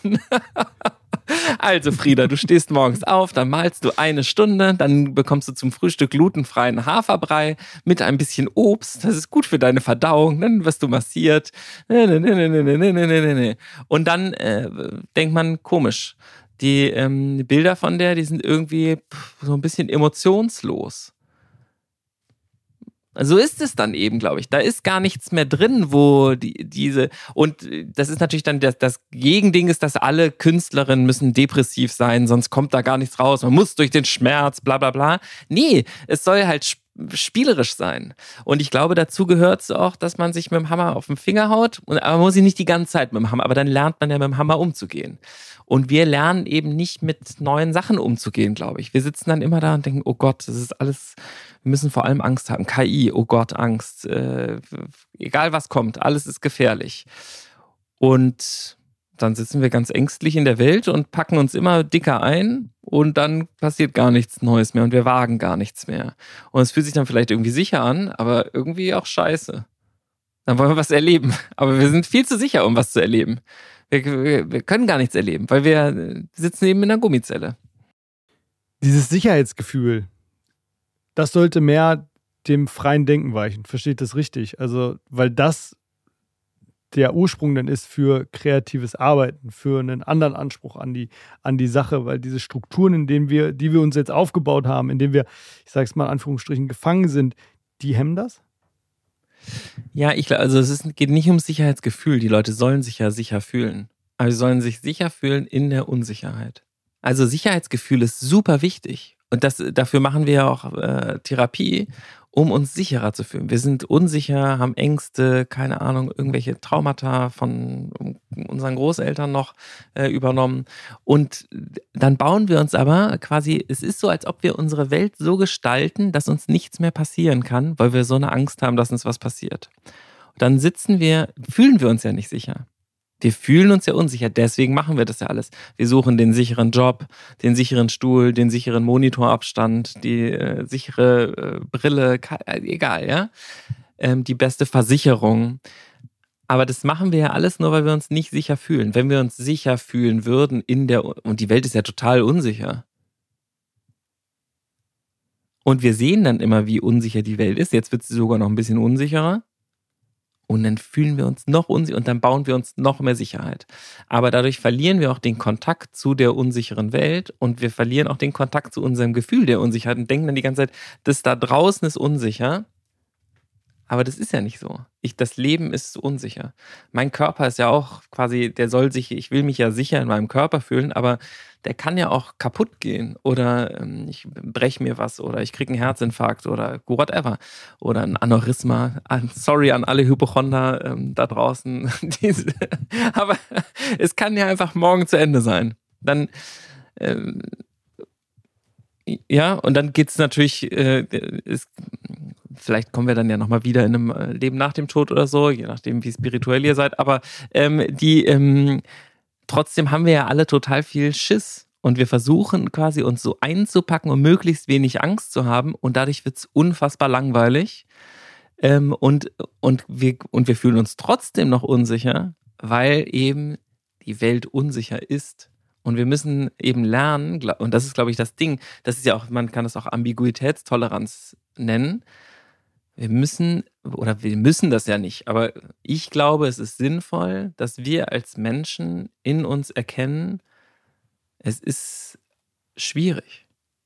Also Frieda, du stehst morgens auf, dann malst du 1 Stunde, dann bekommst du zum Frühstück glutenfreien Haferbrei mit ein bisschen Obst, das ist gut für deine Verdauung, dann wirst du massiert. Und dann denkt man, komisch, die Bilder von der, die sind irgendwie so ein bisschen emotionslos. So ist es dann eben, glaube ich. Da ist gar nichts mehr drin, wo und das ist natürlich dann das Gegending ist, dass alle Künstlerinnen müssen depressiv sein, sonst kommt da gar nichts raus. Man muss durch den Schmerz, bla bla bla. Nee, es soll halt spielerisch sein. Und ich glaube, dazu gehört es auch, dass man sich mit dem Hammer auf den Finger haut. Aber man muss sich nicht die ganze Zeit mit dem Hammer, aber dann lernt man ja mit dem Hammer umzugehen. Und wir lernen eben nicht mit neuen Sachen umzugehen, glaube ich. Wir sitzen dann immer da und denken, oh Gott, das ist alles, wir müssen vor allem Angst haben. KI, oh Gott, Angst. Egal was kommt, alles ist gefährlich. Und dann sitzen wir ganz ängstlich in der Welt und packen uns immer dicker ein und dann passiert gar nichts Neues mehr und wir wagen gar nichts mehr. Und es fühlt sich dann vielleicht irgendwie sicher an, aber irgendwie auch scheiße. Dann wollen wir was erleben. Aber wir sind viel zu sicher, um was zu erleben. Wir können gar nichts erleben, weil wir sitzen eben in einer Gummizelle. Dieses Sicherheitsgefühl, das sollte mehr dem freien Denken weichen. Versteht das richtig? Also, weil das der Ursprung dann ist für kreatives Arbeiten, für einen anderen Anspruch an die Sache, weil diese Strukturen, die wir uns jetzt aufgebaut haben, in denen wir, ich sage es mal in Anführungsstrichen, gefangen sind, die hemmen das? Ja, also geht nicht ums Sicherheitsgefühl. Die Leute sollen sich ja sicher fühlen. Aber sie sollen sich sicher fühlen in der Unsicherheit. Also Sicherheitsgefühl ist super wichtig. Und dafür machen wir ja auch Therapie, um uns sicherer zu fühlen. Wir sind unsicher, haben Ängste, keine Ahnung, irgendwelche Traumata von unseren Großeltern noch übernommen. Und dann bauen wir uns aber quasi, es ist so, als ob wir unsere Welt so gestalten, dass uns nichts mehr passieren kann, weil wir so eine Angst haben, dass uns was passiert. Und dann fühlen wir uns ja nicht sicher. Wir fühlen uns ja unsicher, deswegen machen wir das ja alles. Wir suchen den sicheren Job, den sicheren Stuhl, den sicheren Monitorabstand, die sichere Brille, egal, ja. Die beste Versicherung. Aber das machen wir ja alles nur, weil wir uns nicht sicher fühlen. Wenn wir uns sicher fühlen würden und die Welt ist ja total unsicher. Und wir sehen dann immer, wie unsicher die Welt ist. Jetzt wird sie sogar noch ein bisschen unsicherer. Und dann fühlen wir uns noch unsicher und dann bauen wir uns noch mehr Sicherheit. Aber dadurch verlieren wir auch den Kontakt zu der unsicheren Welt und wir verlieren auch den Kontakt zu unserem Gefühl der Unsicherheit und denken dann die ganze Zeit, das da draußen ist unsicher. Aber das ist ja nicht so. Das Leben ist unsicher. Mein Körper ist ja auch quasi, ich will mich ja sicher in meinem Körper fühlen, aber der kann ja auch kaputt gehen oder ich breche mir was oder ich kriege einen Herzinfarkt oder whatever oder ein Aneurysma. Sorry an alle Hypochonder da draußen. Aber es kann ja einfach morgen zu Ende sein. Dann ja, und dann geht es natürlich, vielleicht kommen wir dann ja nochmal wieder in einem Leben nach dem Tod oder so, je nachdem, wie spirituell ihr seid, aber trotzdem haben wir ja alle total viel Schiss und wir versuchen quasi uns so einzupacken, um möglichst wenig Angst zu haben und dadurch wird es unfassbar langweilig und wir fühlen uns trotzdem noch unsicher, weil eben die Welt unsicher ist. Und wir müssen eben lernen, und das ist, glaube ich, das Ding, das ist ja auch, man kann das auch Ambiguitätstoleranz nennen. Wir müssen das ja nicht, aber ich glaube, es ist sinnvoll, dass wir als Menschen in uns erkennen, es ist schwierig.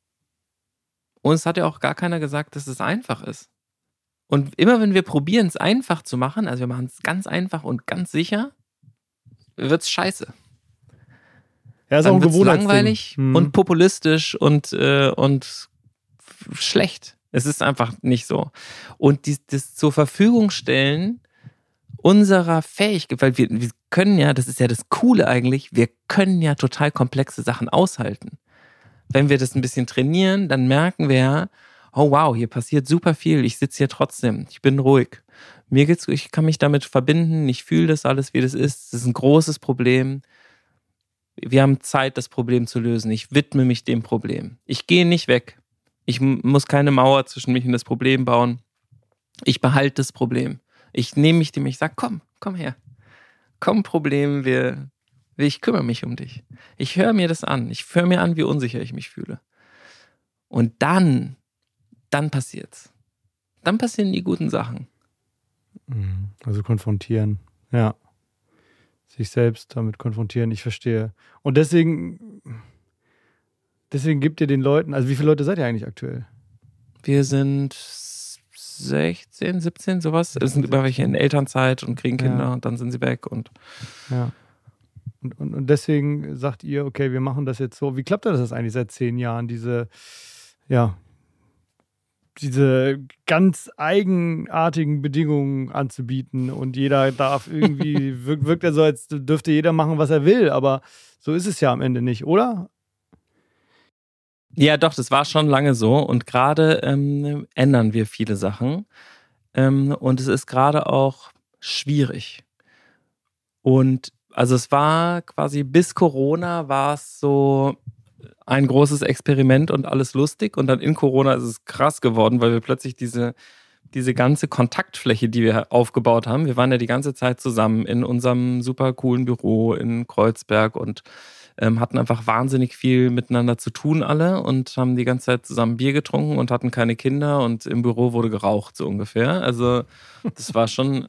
Und es hat ja auch gar keiner gesagt, dass es einfach ist. Und immer wenn wir probieren, es einfach zu machen, also wir machen es ganz einfach und ganz sicher, wird es scheiße. Ja, ist dann auch ein wird es Gewohnheitsding. langweilig und populistisch und schlecht. Es ist einfach nicht so. Und das zur Verfügung stellen unserer Fähigkeit, weil wir können ja, das ist ja das Coole eigentlich, wir können ja total komplexe Sachen aushalten. Wenn wir das ein bisschen trainieren, dann merken wir ja, oh wow, hier passiert super viel, ich sitze hier trotzdem, ich bin ruhig. Ich kann mich damit verbinden, ich fühle das alles, wie das ist. Das ist ein großes Problem. Wir haben Zeit, das Problem zu lösen. Ich widme mich dem Problem. Ich gehe nicht weg. Ich muss keine Mauer zwischen mich und das Problem bauen. Ich behalte das Problem. Ich nehme mich dem, ich sage, komm her. Komm, Problem, ich kümmere mich um dich. Ich höre mir das an. Ich höre mir an, wie unsicher ich mich fühle. Und dann passiert's. Dann passieren die guten Sachen. Also konfrontieren, ja. Sich selbst damit konfrontieren, ich verstehe. Und deswegen gibt ihr den Leuten, also wie viele Leute seid ihr eigentlich aktuell? Wir sind 16, 17, sowas. Es sind immer welche in Elternzeit und kriegen Kinder und dann sind sie weg. Ja. Und deswegen sagt ihr, okay, wir machen das jetzt so. Wie klappt das eigentlich seit 10 Jahren, diese ganz eigenartigen Bedingungen anzubieten und jeder darf irgendwie, wirkt ja so, als dürfte jeder machen, was er will, aber so ist es ja am Ende nicht, oder? Ja, doch, das war schon lange so und gerade ändern wir viele Sachen und es ist gerade auch schwierig. Und also es war quasi bis Corona war es so ein großes Experiment und alles lustig und dann in Corona ist es krass geworden, weil wir plötzlich diese ganze Kontaktfläche, die wir aufgebaut haben, wir waren ja die ganze Zeit zusammen in unserem super coolen Büro in Kreuzberg und hatten einfach wahnsinnig viel miteinander zu tun alle und haben die ganze Zeit zusammen Bier getrunken und hatten keine Kinder und im Büro wurde geraucht so ungefähr. Also das war schon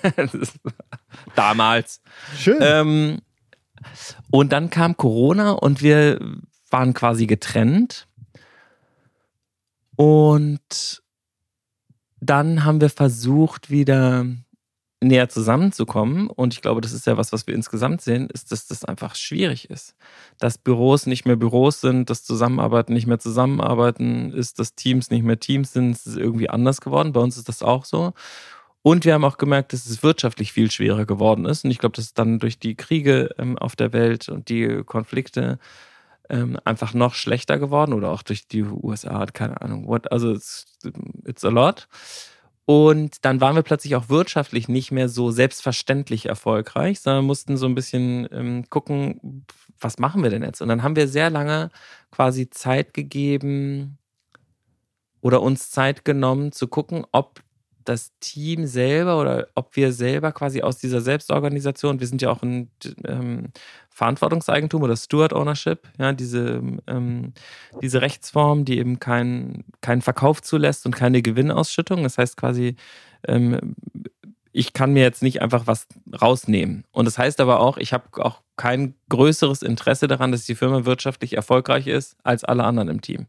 damals. Schön. Und dann kam Corona und wir waren quasi getrennt und dann haben wir versucht, wieder näher zusammenzukommen. Und ich glaube, das ist ja was wir insgesamt sehen, ist, dass das einfach schwierig ist. Dass Büros nicht mehr Büros sind, dass Zusammenarbeiten nicht mehr Zusammenarbeiten ist, dass Teams nicht mehr Teams sind. Es ist irgendwie anders geworden. Bei uns ist das auch so. Und wir haben auch gemerkt, dass es wirtschaftlich viel schwerer geworden ist. Und ich glaube, dass dann durch die Kriege auf der Welt und die Konflikte einfach noch schlechter geworden. Oder auch durch die USA, keine Ahnung. Also it's a lot. Und dann waren wir plötzlich auch wirtschaftlich nicht mehr so selbstverständlich erfolgreich, sondern mussten so ein bisschen gucken, was machen wir denn jetzt? Und dann haben wir sehr lange quasi Zeit gegeben oder uns Zeit genommen zu gucken, ob das Team selber oder ob wir selber quasi aus dieser Selbstorganisation, wir sind ja auch ein Verantwortungseigentum oder Steward Ownership, ja, diese Rechtsform, die eben keinen Verkauf zulässt und keine Gewinnausschüttung. Das heißt quasi, ich kann mir jetzt nicht einfach was rausnehmen. Und das heißt aber auch, ich habe auch kein größeres Interesse daran, dass die Firma wirtschaftlich erfolgreich ist, als alle anderen im Team.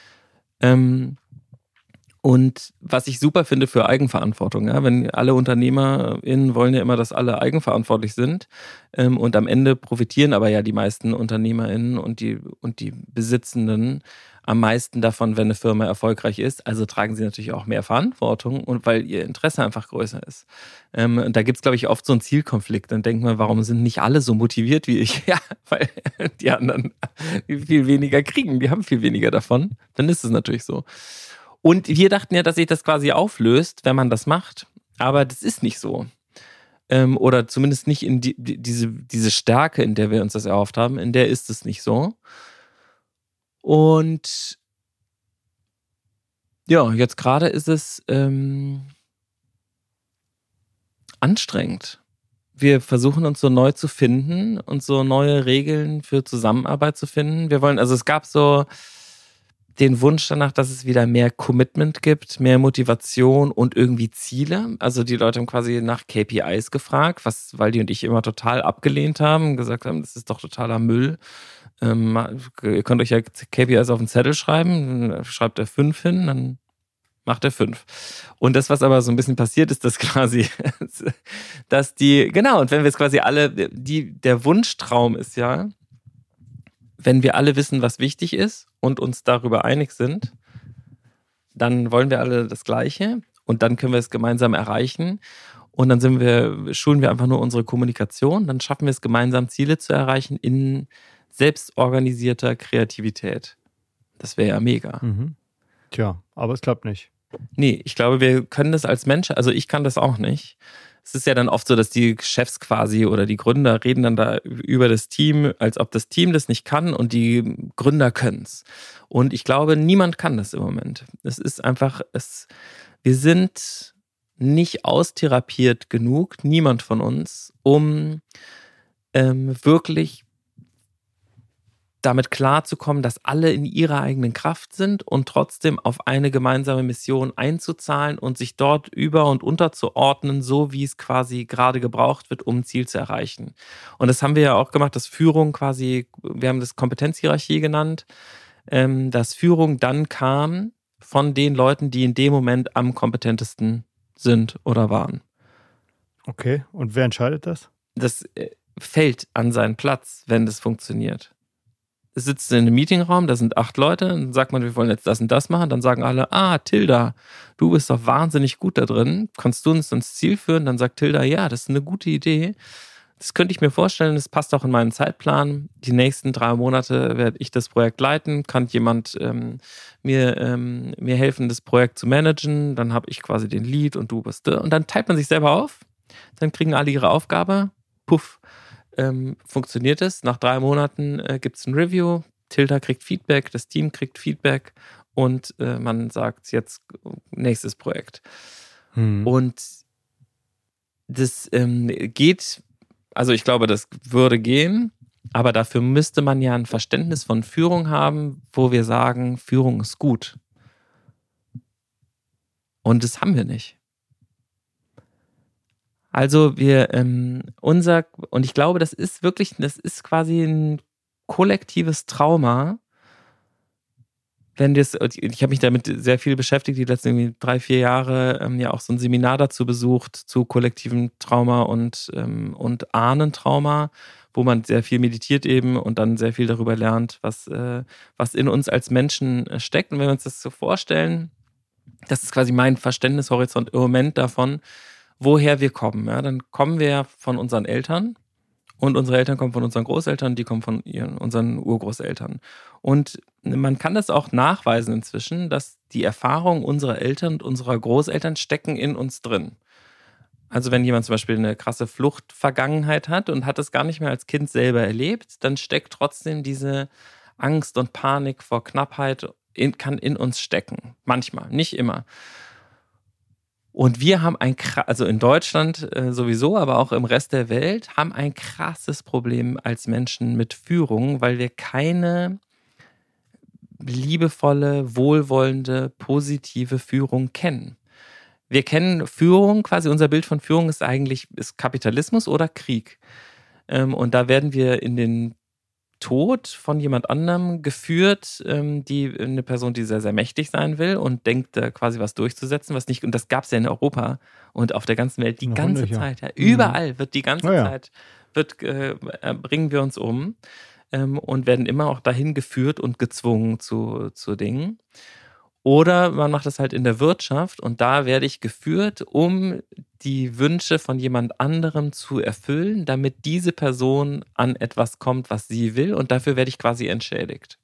Und was ich super finde für Eigenverantwortung, ja, wenn alle UnternehmerInnen wollen ja immer, dass alle eigenverantwortlich sind und am Ende profitieren aber ja die meisten UnternehmerInnen und die Besitzenden am meisten davon, wenn eine Firma erfolgreich ist. Also tragen sie natürlich auch mehr Verantwortung und weil ihr Interesse einfach größer ist. Und da gibt es, glaube ich, oft so einen Zielkonflikt. Dann denkt man, warum sind nicht alle so motiviert wie ich? Ja, weil die anderen viel weniger kriegen. Die haben viel weniger davon. Dann ist es natürlich so. Und wir dachten ja, dass sich das quasi auflöst, wenn man das macht. Aber das ist nicht so. Oder zumindest nicht in diese Stärke, in der wir uns das erhofft haben. In der ist es nicht so. Und ja, jetzt gerade ist es anstrengend. Wir versuchen uns so neu zu finden und so neue Regeln für Zusammenarbeit zu finden. Es gab so den Wunsch danach, dass es wieder mehr Commitment gibt, mehr Motivation und irgendwie Ziele. Also die Leute haben quasi nach KPIs gefragt, was Waldi und ich immer total abgelehnt haben, gesagt haben, das ist doch totaler Müll. Ihr könnt euch ja KPIs auf den Zettel schreiben, dann schreibt er 5 hin, dann macht er 5. Und das, was aber so ein bisschen passiert ist, dass quasi, dass und wenn wir es quasi alle, der Wunschtraum ist ja, wenn wir alle wissen, was wichtig ist und uns darüber einig sind, dann wollen wir alle das Gleiche und dann können wir es gemeinsam erreichen und dann schulen wir einfach nur unsere Kommunikation, dann schaffen wir es gemeinsam, Ziele zu erreichen in selbstorganisierter Kreativität. Das wäre ja mega. Mhm. Tja, aber es klappt nicht. Nee, ich glaube, wir können das als Mensch, also ich kann das auch nicht. Es ist ja dann oft so, dass die Chefs quasi oder die Gründer reden dann da über das Team, als ob das Team das nicht kann und die Gründer können es. Und ich glaube, niemand kann das im Moment. Es ist einfach, wir sind nicht austherapiert genug, niemand von uns, um wirklich damit klarzukommen, dass alle in ihrer eigenen Kraft sind und trotzdem auf eine gemeinsame Mission einzuzahlen und sich dort über- und unterzuordnen, so wie es quasi gerade gebraucht wird, um ein Ziel zu erreichen. Und das haben wir ja auch gemacht, dass Führung quasi, wir haben das Kompetenzhierarchie genannt, dass Führung dann kam von den Leuten, die in dem Moment am kompetentesten sind oder waren. Okay, und wer entscheidet das? Das fällt an seinen Platz, wenn das funktioniert. Sitzt in einem Meetingraum, da sind 8 Leute, dann sagt man, wir wollen jetzt das und das machen, dann sagen alle, Tilda, du bist doch wahnsinnig gut da drin, kannst du uns ins Ziel führen? Dann sagt Tilda, ja, das ist eine gute Idee, das könnte ich mir vorstellen, das passt auch in meinen Zeitplan, die nächsten 3 Monate werde ich das Projekt leiten, kann jemand mir helfen, das Projekt zu managen, dann habe ich quasi den Lead und du bist da und dann teilt man sich selber auf, dann kriegen alle ihre Aufgabe, puff, funktioniert es. Nach 3 Monaten gibt es ein Review, Tilda kriegt Feedback, das Team kriegt Feedback und man sagt jetzt nächstes Projekt. Und das geht, also ich glaube, das würde gehen, aber dafür müsste man ja ein Verständnis von Führung haben, wo wir sagen, Führung ist gut. Und das haben wir nicht. Also und ich glaube, das ist quasi ein kollektives Trauma, ich habe mich damit sehr viel beschäftigt, die letzten irgendwie 3-4 Jahre, ja auch so ein Seminar dazu besucht, zu kollektivem Trauma und Ahnentrauma, wo man sehr viel meditiert eben und dann sehr viel darüber lernt, was in uns als Menschen steckt. Und wenn wir uns das so vorstellen, das ist quasi mein Verständnishorizont im Moment davon, woher wir kommen. Ja? Dann kommen wir von unseren Eltern und unsere Eltern kommen von unseren Großeltern, die kommen von unseren Urgroßeltern. Und man kann das auch nachweisen inzwischen, dass die Erfahrungen unserer Eltern und unserer Großeltern stecken in uns drin. Also wenn jemand zum Beispiel eine krasse Fluchtvergangenheit hat und hat das gar nicht mehr als Kind selber erlebt, dann steckt trotzdem diese Angst und Panik vor Knappheit, kann in uns stecken. Manchmal, nicht immer. Und wir haben also in Deutschland sowieso, aber auch im Rest der Welt, haben ein krasses Problem als Menschen mit Führung, weil wir keine liebevolle, wohlwollende, positive Führung kennen. Wir kennen Führung, quasi unser Bild von Führung ist Kapitalismus oder Krieg. Und da werden wir in den Tod von jemand anderem geführt, eine Person, die sehr, sehr mächtig sein will und denkt, quasi was durchzusetzen, was nicht, und das gab es ja in Europa und auf der ganzen Welt die ganze Zeit. Ja, überall wird die ganze Zeit, bringen wir uns um und werden immer auch dahin geführt und gezwungen zu Dingen. Oder man macht das halt in der Wirtschaft und da werde ich geführt, um die Wünsche von jemand anderem zu erfüllen, damit diese Person an etwas kommt, was sie will, und dafür werde ich quasi entschädigt.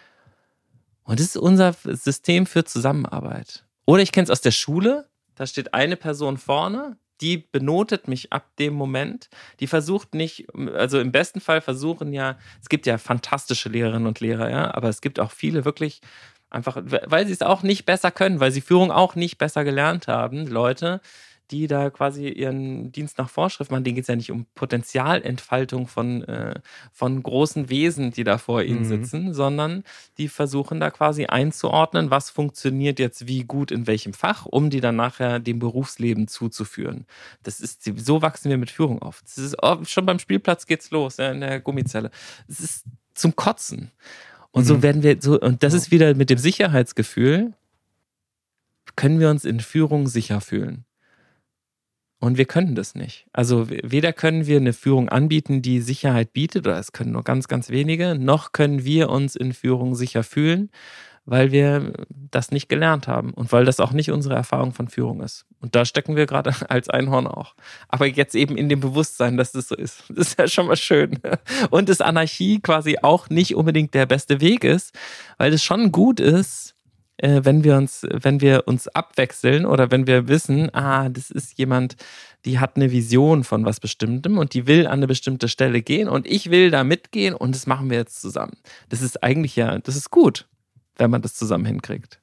Und das ist unser System für Zusammenarbeit. Oder ich kenne es aus der Schule, da steht eine Person vorne, die benotet mich ab dem Moment, die versucht nicht, also im besten Fall versuchen ja, es gibt ja fantastische Lehrerinnen und Lehrer, ja, aber es gibt auch viele wirklich einfach, weil sie es auch nicht besser können, weil sie Führung auch nicht besser gelernt haben, Leute, die da quasi ihren Dienst nach Vorschrift machen, denen geht es ja nicht um Potenzialentfaltung von großen Wesen, die da vor ihnen sitzen, sondern die versuchen da quasi einzuordnen, was funktioniert jetzt wie gut in welchem Fach, um die dann nachher dem Berufsleben zuzuführen. So wachsen wir mit Führung auf. Das ist schon beim Spielplatz geht's los, ja, in der Gummizelle. Es ist zum Kotzen. Und so werden wir und das ist wieder mit dem Sicherheitsgefühl, können wir uns in Führung sicher fühlen. Und wir können das nicht. Also weder können wir eine Führung anbieten, die Sicherheit bietet, oder es können nur ganz, ganz wenige, noch können wir uns in Führung sicher fühlen, weil wir das nicht gelernt haben und weil das auch nicht unsere Erfahrung von Führung ist. Und da stecken wir gerade als Einhorn auch. Aber jetzt eben in dem Bewusstsein, dass das so ist. Das ist ja schon mal schön. Und dass Anarchie quasi auch nicht unbedingt der beste Weg ist, weil es schon gut ist, wenn wir uns abwechseln oder wenn wir wissen, das ist jemand, die hat eine Vision von was Bestimmtem und die will an eine bestimmte Stelle gehen und ich will da mitgehen und das machen wir jetzt zusammen. Das ist eigentlich das ist gut, wenn man das zusammen hinkriegt.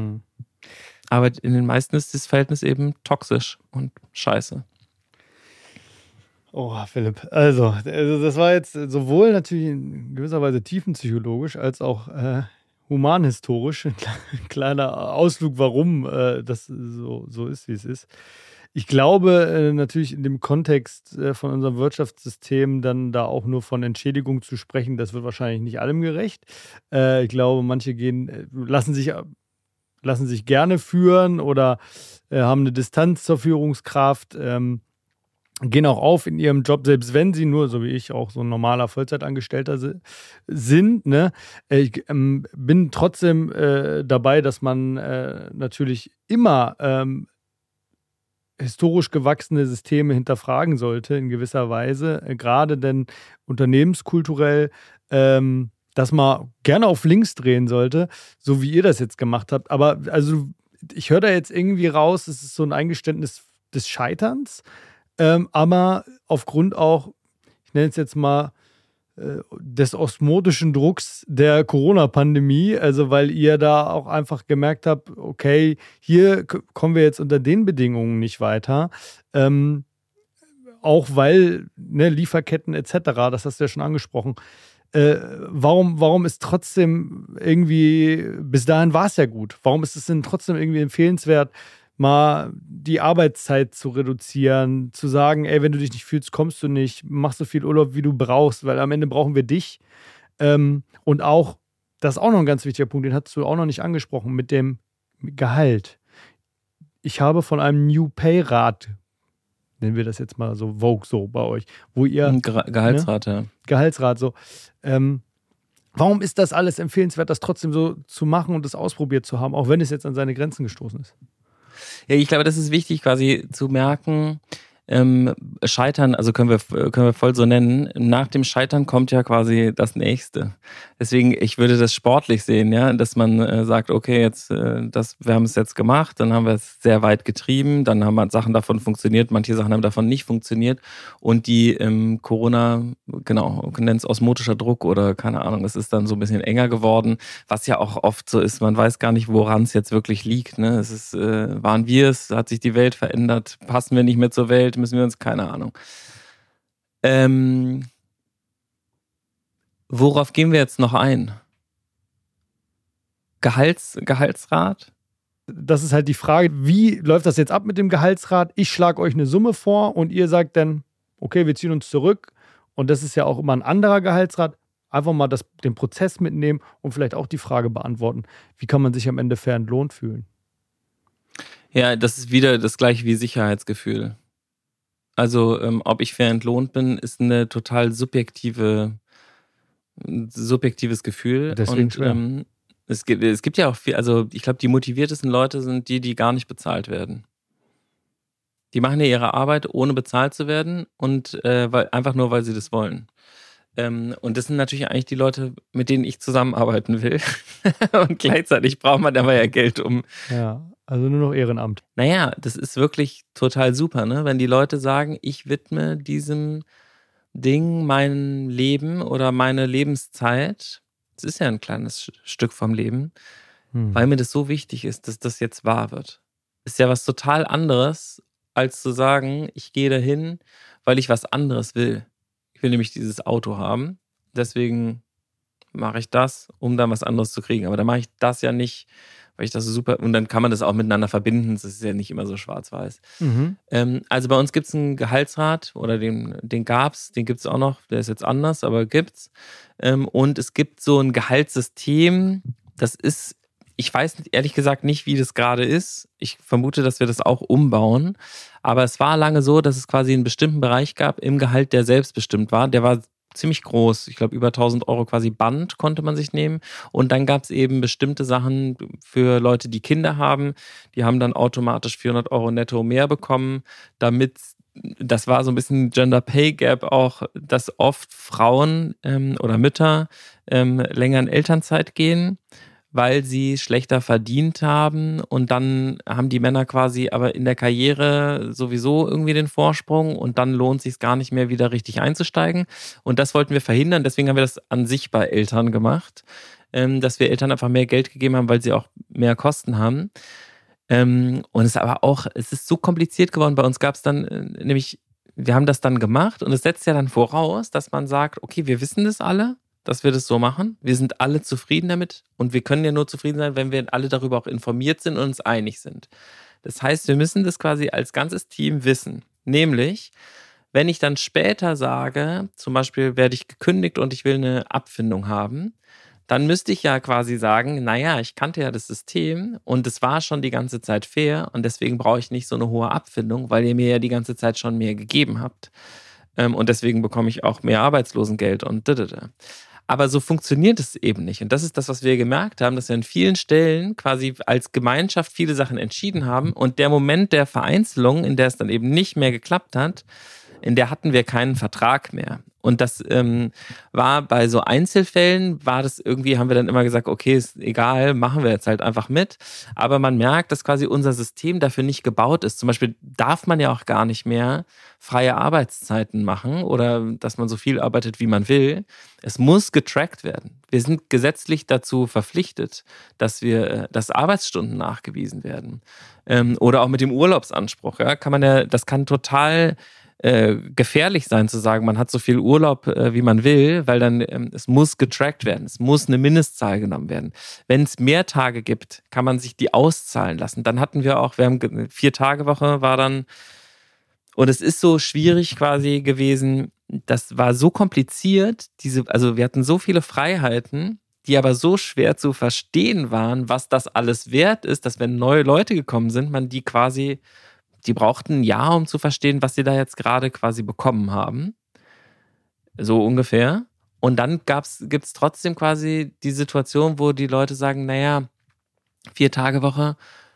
Aber in den meisten ist das Verhältnis eben toxisch und scheiße. Oh, Philipp. Also das war jetzt sowohl natürlich in gewisser Weise tiefenpsychologisch als auch humanhistorisch. Ein kleiner Ausflug, warum das so ist, wie es ist. Ich glaube natürlich in dem Kontext von unserem Wirtschaftssystem dann da auch nur von Entschädigung zu sprechen, das wird wahrscheinlich nicht allem gerecht. Ich glaube, manche lassen sich gerne führen oder haben eine Distanz zur Führungskraft, gehen auch auf in ihrem Job, selbst wenn sie nur, so wie ich, auch so ein normaler Vollzeitangestellter sind. Ne? Ich bin trotzdem dabei, dass man natürlich immer historisch gewachsene Systeme hinterfragen sollte, in gewisser Weise, gerade denn unternehmenskulturell, dass man gerne auf links drehen sollte, so wie ihr das jetzt gemacht habt. Aber also ich höre da jetzt irgendwie raus, es ist so ein Eingeständnis des Scheiterns, aber aufgrund auch, ich nenne es jetzt mal, des osmotischen Drucks der Corona-Pandemie, also weil ihr da auch einfach gemerkt habt, okay, hier kommen wir jetzt unter den Bedingungen nicht weiter, auch weil Lieferketten etc., das hast du ja schon angesprochen, warum ist trotzdem irgendwie, bis dahin war es ja gut, warum ist es denn trotzdem irgendwie empfehlenswert, mal die Arbeitszeit zu reduzieren, zu sagen, ey, wenn du dich nicht fühlst, kommst du nicht, mach so viel Urlaub, wie du brauchst, weil am Ende brauchen wir dich. Und auch das ist auch noch ein ganz wichtiger Punkt, den hast du auch noch nicht angesprochen, mit dem Gehalt. Ich habe von einem New Pay-Rat, nennen wir das jetzt mal so Vogue so bei euch, wo ihr... Gehaltsrat, ja. Gehaltsrat, so. Warum ist das alles empfehlenswert, das trotzdem so zu machen und das ausprobiert zu haben, auch wenn es jetzt an seine Grenzen gestoßen ist? Ja, ich glaube, das ist wichtig, quasi zu merken, Scheitern, also können wir voll so nennen, nach dem Scheitern kommt ja quasi das Nächste. Deswegen, ich würde das sportlich sehen, ja, dass man sagt, okay, jetzt, wir haben es jetzt gemacht, dann haben wir es sehr weit getrieben, dann haben Sachen davon funktioniert, manche Sachen haben davon nicht funktioniert und die Corona, genau, nennt es osmotischer Druck oder keine Ahnung, es ist dann so ein bisschen enger geworden, was ja auch oft so ist, man weiß gar nicht, woran es jetzt wirklich liegt, ne? Es ist, waren wir es, hat sich die Welt verändert, passen wir nicht mehr zur Welt, müssen wir uns, keine Ahnung. Worauf gehen wir jetzt noch ein? Gehaltsrat? Das ist halt die Frage, wie läuft das jetzt ab mit dem Gehaltsrat? Ich schlage euch eine Summe vor und ihr sagt dann, okay, wir ziehen uns zurück und das ist ja auch immer ein anderer Gehaltsrat. Einfach mal den Prozess mitnehmen und vielleicht auch die Frage beantworten, wie kann man sich am Ende fair entlohnt fühlen? Ja, das ist wieder das gleiche wie Sicherheitsgefühl. Also, ob ich fair entlohnt bin, ist eine total subjektives Gefühl. Deswegen und schwer. Es gibt ja auch viel, also ich glaube, die motiviertesten Leute sind die gar nicht bezahlt werden. Die machen ja ihre Arbeit, ohne bezahlt zu werden und einfach nur, weil sie das wollen. Und das sind natürlich eigentlich die Leute, mit denen ich zusammenarbeiten will. Und gleichzeitig braucht man aber ja Geld, um... Ja, also nur noch Ehrenamt. Naja, das ist wirklich total super, ne? Wenn die Leute sagen, ich widme diesem Ding mein Leben oder meine Lebenszeit, das ist ja ein kleines Stück vom Leben, weil mir das so wichtig ist, dass das jetzt wahr wird. Ist ja was total anderes, als zu sagen, ich gehe dahin, weil ich was anderes will. Ich will nämlich dieses Auto haben, deswegen mache ich das, um dann was anderes zu kriegen. Aber dann mache ich das ja nicht, weil ich das so super... Und dann kann man das auch miteinander verbinden, das ist ja nicht immer so schwarz-weiß. Also bei uns gibt es einen Gehaltsrat, oder den gab's, den gibt es auch noch, der ist jetzt anders, aber gibt's. Und es gibt so ein Gehaltssystem, das ist... Ich weiß ehrlich gesagt nicht, wie das gerade ist. Ich vermute, dass wir das auch umbauen. Aber es war lange so, dass es quasi einen bestimmten Bereich gab im Gehalt, der selbstbestimmt war. Der war ziemlich groß. Ich glaube, über 1.000 Euro quasi Band konnte man sich nehmen. Und dann gab es eben bestimmte Sachen für Leute, die Kinder haben. Die haben dann automatisch 400 Euro netto mehr bekommen, damit... Das war so ein bisschen Gender Pay Gap auch, dass oft Frauen oder Mütter länger in Elternzeit gehen, weil sie schlechter verdient haben und dann haben die Männer quasi aber in der Karriere sowieso irgendwie den Vorsprung und dann lohnt es sich gar nicht mehr wieder richtig einzusteigen und das wollten wir verhindern, deswegen haben wir das an sich bei Eltern gemacht, dass wir Eltern einfach mehr Geld gegeben haben, weil sie auch mehr Kosten haben und es ist so kompliziert geworden, bei uns gab es dann nämlich, wir haben das dann gemacht und es setzt ja dann voraus, dass man sagt, okay, wir wissen das alle, dass wir das so machen. Wir sind alle zufrieden damit und wir können ja nur zufrieden sein, wenn wir alle darüber auch informiert sind und uns einig sind. Das heißt, wir müssen das quasi als ganzes Team wissen. Nämlich, wenn ich dann später sage, zum Beispiel werde ich gekündigt und ich will eine Abfindung haben, dann müsste ich ja quasi sagen, naja, ich kannte ja das System und es war schon die ganze Zeit fair und deswegen brauche ich nicht so eine hohe Abfindung, weil ihr mir ja die ganze Zeit schon mehr gegeben habt. Und deswegen bekomme ich auch mehr Arbeitslosengeld und Aber so funktioniert es eben nicht. Und das ist das, was wir gemerkt haben, dass wir an vielen Stellen quasi als Gemeinschaft viele Sachen entschieden haben. Und der Moment der Vereinzelung, in der es dann eben nicht mehr geklappt hat, in der hatten wir keinen Vertrag mehr. Und das war bei so Einzelfällen, war das irgendwie, haben wir dann immer gesagt, okay, ist egal, machen wir jetzt halt einfach mit. Aber man merkt, dass quasi unser System dafür nicht gebaut ist. Zum Beispiel darf man ja auch gar nicht mehr freie Arbeitszeiten machen oder dass man so viel arbeitet, wie man will. Es muss getrackt werden. Wir sind gesetzlich dazu verpflichtet, dass Arbeitsstunden nachgewiesen werden. Oder auch mit dem Urlaubsanspruch. Ja, das kann total gefährlich sein zu sagen, man hat so viel Urlaub, wie man will, weil dann es muss getrackt werden, es muss eine Mindestzahl genommen werden. Wenn es mehr Tage gibt, kann man sich die auszahlen lassen. Dann wir haben 4-Tage-Woche war dann und es ist so schwierig quasi gewesen, das war so kompliziert, wir hatten so viele Freiheiten, die aber so schwer zu verstehen waren, was das alles wert ist, dass wenn neue Leute gekommen sind, man die brauchten ein Jahr, um zu verstehen, was sie da jetzt gerade quasi bekommen haben. So ungefähr. Und dann gibt es trotzdem quasi die Situation, wo die Leute sagen, naja, 4-Tage-Woche,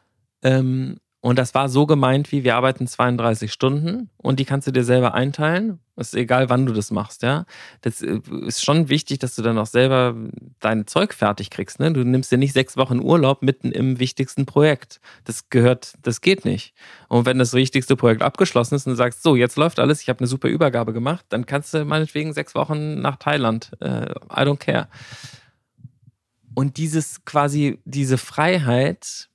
und das war so gemeint, wie wir arbeiten 32 Stunden und die kannst du dir selber einteilen. Ist egal, wann du das machst, ja. Das ist schon wichtig, dass du dann auch selber dein Zeug fertig kriegst, ne? Du nimmst dir nicht 6 Wochen Urlaub mitten im wichtigsten Projekt. Das geht nicht. Und wenn das wichtigste Projekt abgeschlossen ist und du sagst, so, jetzt läuft alles, ich habe eine super Übergabe gemacht, dann kannst du meinetwegen 6 Wochen nach Thailand. I don't care. Und diese Freiheit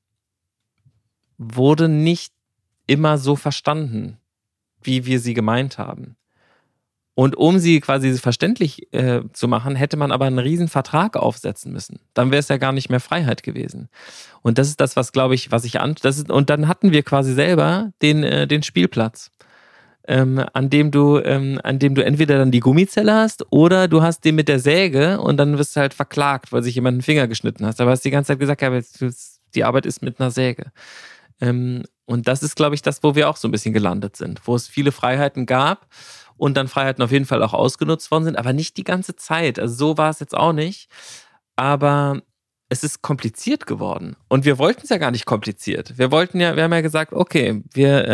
wurde nicht immer so verstanden, wie wir sie gemeint haben. Und um sie quasi verständlich zu machen, hätte man aber einen riesen Vertrag aufsetzen müssen. Dann wäre es ja gar nicht mehr Freiheit gewesen. Und das ist das, und dann hatten wir quasi selber den Spielplatz, an dem du entweder dann die Gummizelle hast oder du hast den mit der Säge und dann wirst du halt verklagt, weil sich jemand einen Finger geschnitten hast. Aber hast die ganze Zeit gesagt, ja, die Arbeit ist mit einer Säge. Und das ist, glaube ich, das, wo wir auch so ein bisschen gelandet sind, wo es viele Freiheiten gab und dann Freiheiten auf jeden Fall auch ausgenutzt worden sind, aber nicht die ganze Zeit. Also so war es jetzt auch nicht. Aber es ist kompliziert geworden. Und wir wollten es ja gar nicht kompliziert. Wir haben ja gesagt, okay,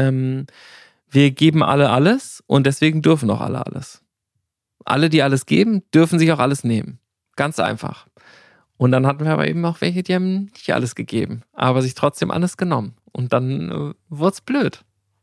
wir geben alle alles und deswegen dürfen auch alle alles. Alle, die alles geben, dürfen sich auch alles nehmen. Ganz einfach. Und dann hatten wir aber eben auch welche, die haben nicht alles gegeben, aber sich trotzdem alles genommen. Und dann wurde es blöd.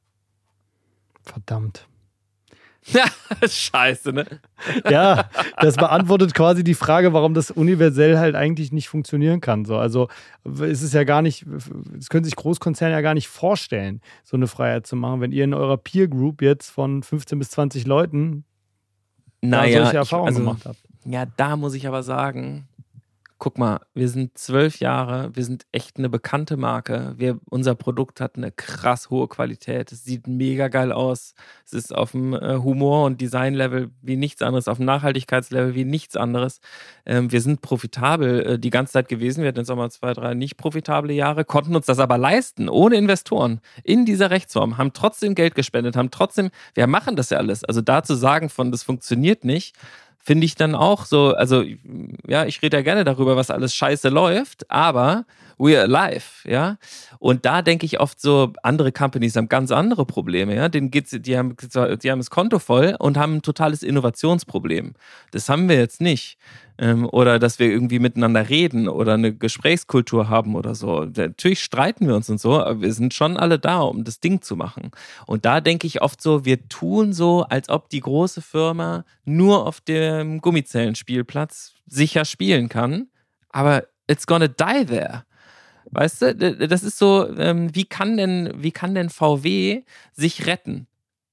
Verdammt. Ja, scheiße, ne? Ja, das beantwortet quasi die Frage, warum das universell halt eigentlich nicht funktionieren kann. So, also es ist ja gar nicht, es können sich Großkonzerne ja gar nicht vorstellen, so eine Freiheit zu machen, wenn ihr in eurer Peer Group jetzt von 15 bis 20 Leuten solche Erfahrungen gemacht habt. Ja, da muss ich aber sagen, guck mal, wir sind 12 Jahre, wir sind echt eine bekannte Marke. Unser Produkt hat eine krass hohe Qualität. Es sieht mega geil aus. Es ist auf dem Humor- und Design-Level wie nichts anderes, auf dem Nachhaltigkeitslevel wie nichts anderes. Wir sind profitabel die ganze Zeit gewesen. Wir hatten jetzt auch mal 2, 3 nicht profitable Jahre, konnten uns das aber leisten, ohne Investoren, in dieser Rechtsform, haben trotzdem Geld gespendet, wir machen das ja alles. Also da zu sagen das funktioniert nicht, finde ich dann auch so, also ja, ich rede ja gerne darüber, was alles scheiße läuft, aber we're alive, ja. Und da denke ich oft so, andere Companies haben ganz andere Probleme, ja. Die haben das Konto voll und haben ein totales Innovationsproblem. Das haben wir jetzt nicht. Oder dass wir irgendwie miteinander reden oder eine Gesprächskultur haben oder so. Natürlich streiten wir uns und so, aber wir sind schon alle da, um das Ding zu machen. Und da denke ich oft so, wir tun so, als ob die große Firma nur auf dem Gummizellenspielplatz sicher spielen kann, aber it's gonna die there. Weißt du, das ist so, wie kann denn VW sich retten?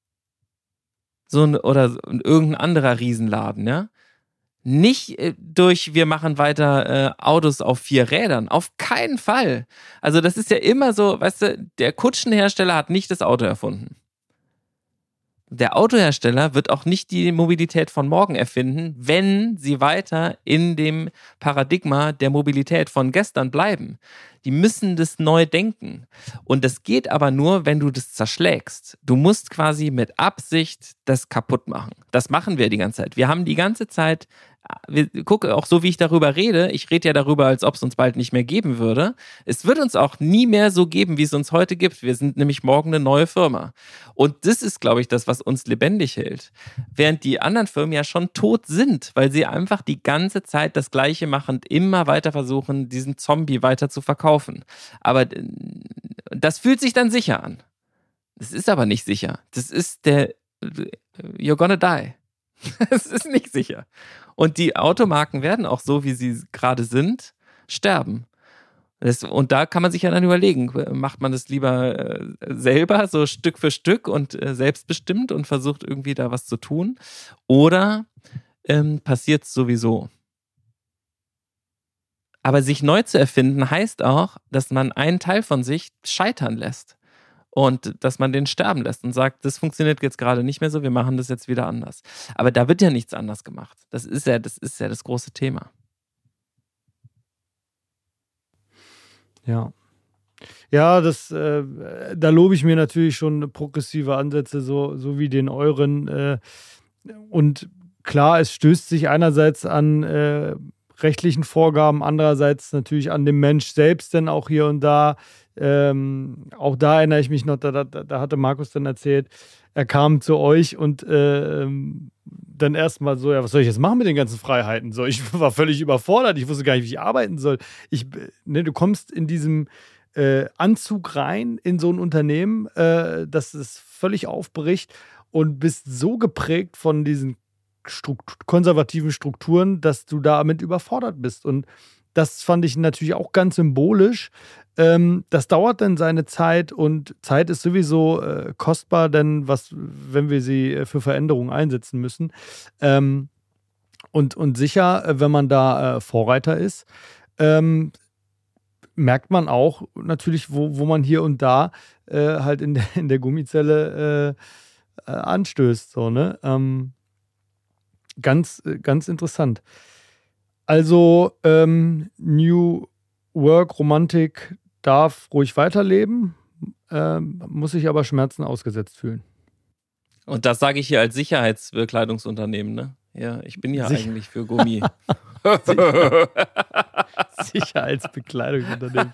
Oder irgendein anderer Riesenladen, ja? Nicht durch, wir machen weiter Autos auf 4 Rädern. Auf keinen Fall. Also das ist ja immer so, weißt du, der Kutschenhersteller hat nicht das Auto erfunden. Der Autohersteller wird auch nicht die Mobilität von morgen erfinden, wenn sie weiter in dem Paradigma der Mobilität von gestern bleiben. Die müssen das neu denken. Und das geht aber nur, wenn du das zerschlägst. Du musst quasi mit Absicht das kaputt machen. Das machen wir die ganze Zeit. Wir haben die ganze Zeit, gucke auch so, wie ich darüber rede, ich rede ja darüber, als ob es uns bald nicht mehr geben würde. Es wird uns auch nie mehr so geben, wie es uns heute gibt. Wir sind nämlich morgen eine neue Firma. Und das ist, glaube ich, das, was uns lebendig hält. Während die anderen Firmen ja schon tot sind, weil sie einfach die ganze Zeit das Gleiche machen und immer weiter versuchen, diesen Zombie weiter zu verkaufen. Aber das fühlt sich dann sicher an. Das ist aber nicht sicher. Das ist you're gonna die. Es ist nicht sicher. Und die Automarken werden auch so, wie sie gerade sind, sterben. Und da kann man sich ja dann überlegen, macht man das lieber selber, so Stück für Stück und selbstbestimmt und versucht irgendwie da was zu tun? Oder passiert es sowieso? Aber sich neu zu erfinden heißt auch, dass man einen Teil von sich scheitern lässt. Und dass man den sterben lässt und sagt, das funktioniert jetzt gerade nicht mehr so, wir machen das jetzt wieder anders. Aber da wird ja nichts anders gemacht. Das ist ja das große Thema. Ja. Ja, da lobe ich mir natürlich schon progressive Ansätze, so wie den euren. Und klar, es stößt sich einerseits an rechtlichen Vorgaben, andererseits natürlich an dem Mensch selbst, denn auch hier und da. Auch da erinnere ich mich noch, da hatte Markus dann erzählt, er kam zu euch und dann erstmal so, ja, was soll ich jetzt machen mit den ganzen Freiheiten? So, ich war völlig überfordert, ich wusste gar nicht, wie ich arbeiten soll. Du kommst in diesem Anzug rein in so ein Unternehmen, das es völlig aufbricht und bist so geprägt von diesen konservativen Strukturen, dass du damit überfordert bist. Und das fand ich natürlich auch ganz symbolisch. Das dauert dann seine Zeit und Zeit ist sowieso kostbar, denn wenn wir sie für Veränderungen einsetzen müssen. Und sicher, wenn man da Vorreiter ist, merkt man auch natürlich, wo man hier und da halt in der Gummizelle anstößt. So, ne? Ganz, ganz interessant. Also New Work, Romantik darf ruhig weiterleben, muss sich aber Schmerzen ausgesetzt fühlen. Und das sage ich hier als Sicherheitsbekleidungsunternehmen, ne? Ja, ich bin ja eigentlich für Gummi. Sicherheitsbekleidungsunternehmen.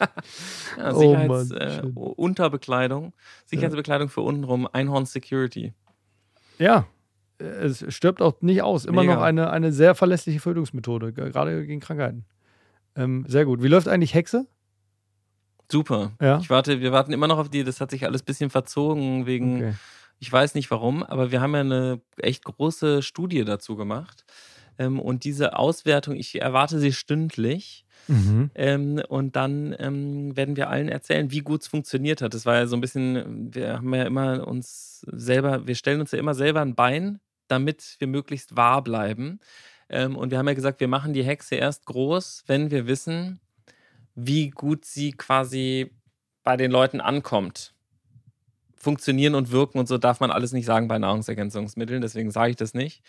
Ja, Unterbekleidung. Sicherheitsbekleidung für untenrum. Einhorn Security. Ja, es stirbt auch nicht aus. Immer Mega. noch eine sehr verlässliche Verhütungsmethode, gerade gegen Krankheiten. Sehr gut. Wie läuft eigentlich Hexe? Super. Ja? Wir warten immer noch auf die, das hat sich alles ein bisschen verzogen wegen, Okay. ich weiß nicht warum, aber wir haben ja eine echt große Studie dazu gemacht. Und diese Auswertung, ich erwarte sie stündlich. Mhm. Und dann werden wir allen erzählen, wie gut es funktioniert hat. Das war ja so ein bisschen, wir stellen uns ja immer selber ein Bein, damit wir möglichst wahr bleiben. Und wir haben ja gesagt, wir machen die Hexe erst groß, wenn wir wissen, wie gut sie quasi bei den Leuten ankommt. Funktionieren und wirken und so darf man alles nicht sagen bei Nahrungsergänzungsmitteln, deswegen sage ich das nicht.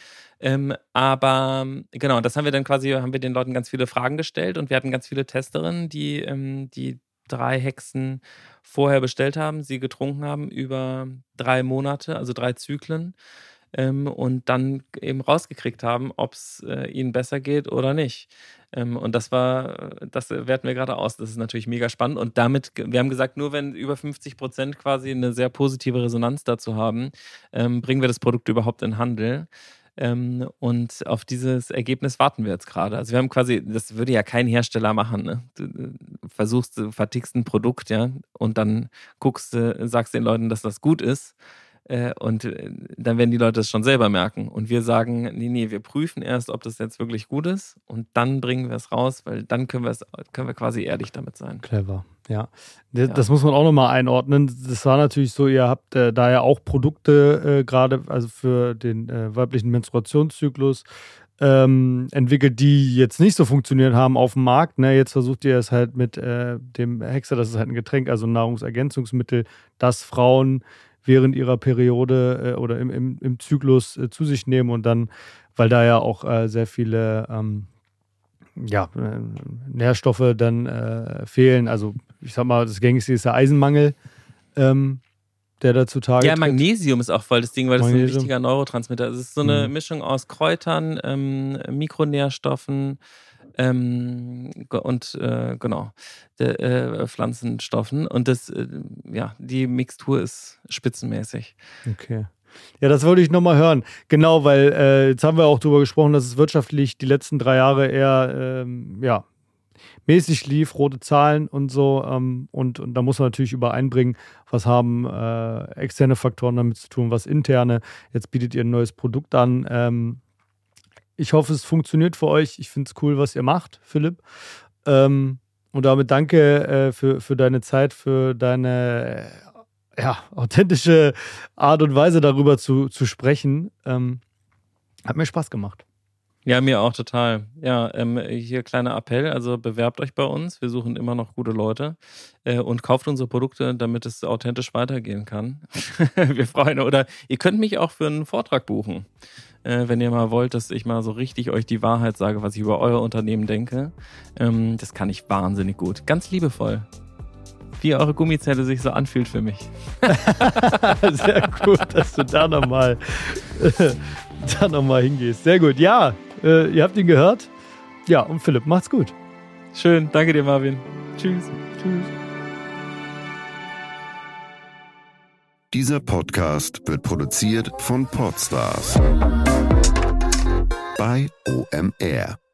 Aber genau, das haben wir den Leuten ganz viele Fragen gestellt und wir hatten ganz viele Testerinnen, die 3 Hexen vorher bestellt haben, sie getrunken haben über 3 Monate, also 3 Zyklen. Und dann eben rausgekriegt haben, ob es ihnen besser geht oder nicht. Und das werten wir gerade aus. Das ist natürlich mega spannend. Und wir haben gesagt, nur wenn über 50% quasi eine sehr positive Resonanz dazu haben, bringen wir das Produkt überhaupt in Handel. Und auf dieses Ergebnis warten wir jetzt gerade. Also wir haben quasi, das würde ja kein Hersteller machen, ne? Du vertickst ein Produkt, ja, und dann sagst den Leuten, dass das gut ist. Und dann werden die Leute es schon selber merken. Und wir sagen, nee, wir prüfen erst, ob das jetzt wirklich gut ist und dann bringen wir es raus, weil dann können wir quasi ehrlich damit sein. Clever, ja. Das muss man auch nochmal einordnen. Das war natürlich so, ihr habt da ja auch Produkte gerade, also für den weiblichen Menstruationszyklus entwickelt, die jetzt nicht so funktioniert haben auf dem Markt. Ne? Jetzt versucht ihr es halt mit dem Hexe, das ist halt ein Getränk, also ein Nahrungsergänzungsmittel, das Frauen während ihrer Periode oder im Zyklus zu sich nehmen und dann, weil da ja auch sehr viele Nährstoffe dann fehlen. Also ich sag mal, das gängigste ist der Eisenmangel, der da zutage Ja, tritt. Magnesium ist auch voll das Ding, weil das so ein Magnesium. wichtiger Neurotransmitter ist. Es ist so eine Mischung aus Kräutern, Mikronährstoffen und Pflanzenstoffen. Und die Mixtur ist spitzenmäßig. Okay. Ja, das wollte ich nochmal hören. Genau, weil jetzt haben wir auch darüber gesprochen, dass es wirtschaftlich die letzten 3 Jahre eher mäßig lief, rote Zahlen und so. Und da muss man natürlich übereinbringen, was haben externe Faktoren damit zu tun, was interne. Jetzt bietet ihr ein neues Produkt an. Ich hoffe, es funktioniert für euch. Ich finde es cool, was ihr macht, Philipp. Und damit danke für deine Zeit, für deine authentische Art und Weise, darüber zu sprechen. Hat mir Spaß gemacht. Ja, mir auch total. Ja, hier kleiner Appell, also bewerbt euch bei uns. Wir suchen immer noch gute Leute und kauft unsere Produkte, damit es authentisch weitergehen kann. Wir freuen. Oder ihr könnt mich auch für einen Vortrag buchen, wenn ihr mal wollt, dass ich mal so richtig euch die Wahrheit sage, was ich über euer Unternehmen denke. Das kann ich wahnsinnig gut. Ganz liebevoll. wie eure Gummizelle sich so anfühlt für mich. Sehr gut, dass du da nochmal hingehst. Sehr gut. Ja, ihr habt ihn gehört. Ja, und Philipp, macht's gut. Schön, danke dir, Marvin. Tschüss. Tschüss. Dieser Podcast wird produziert von Podstars bei OMR.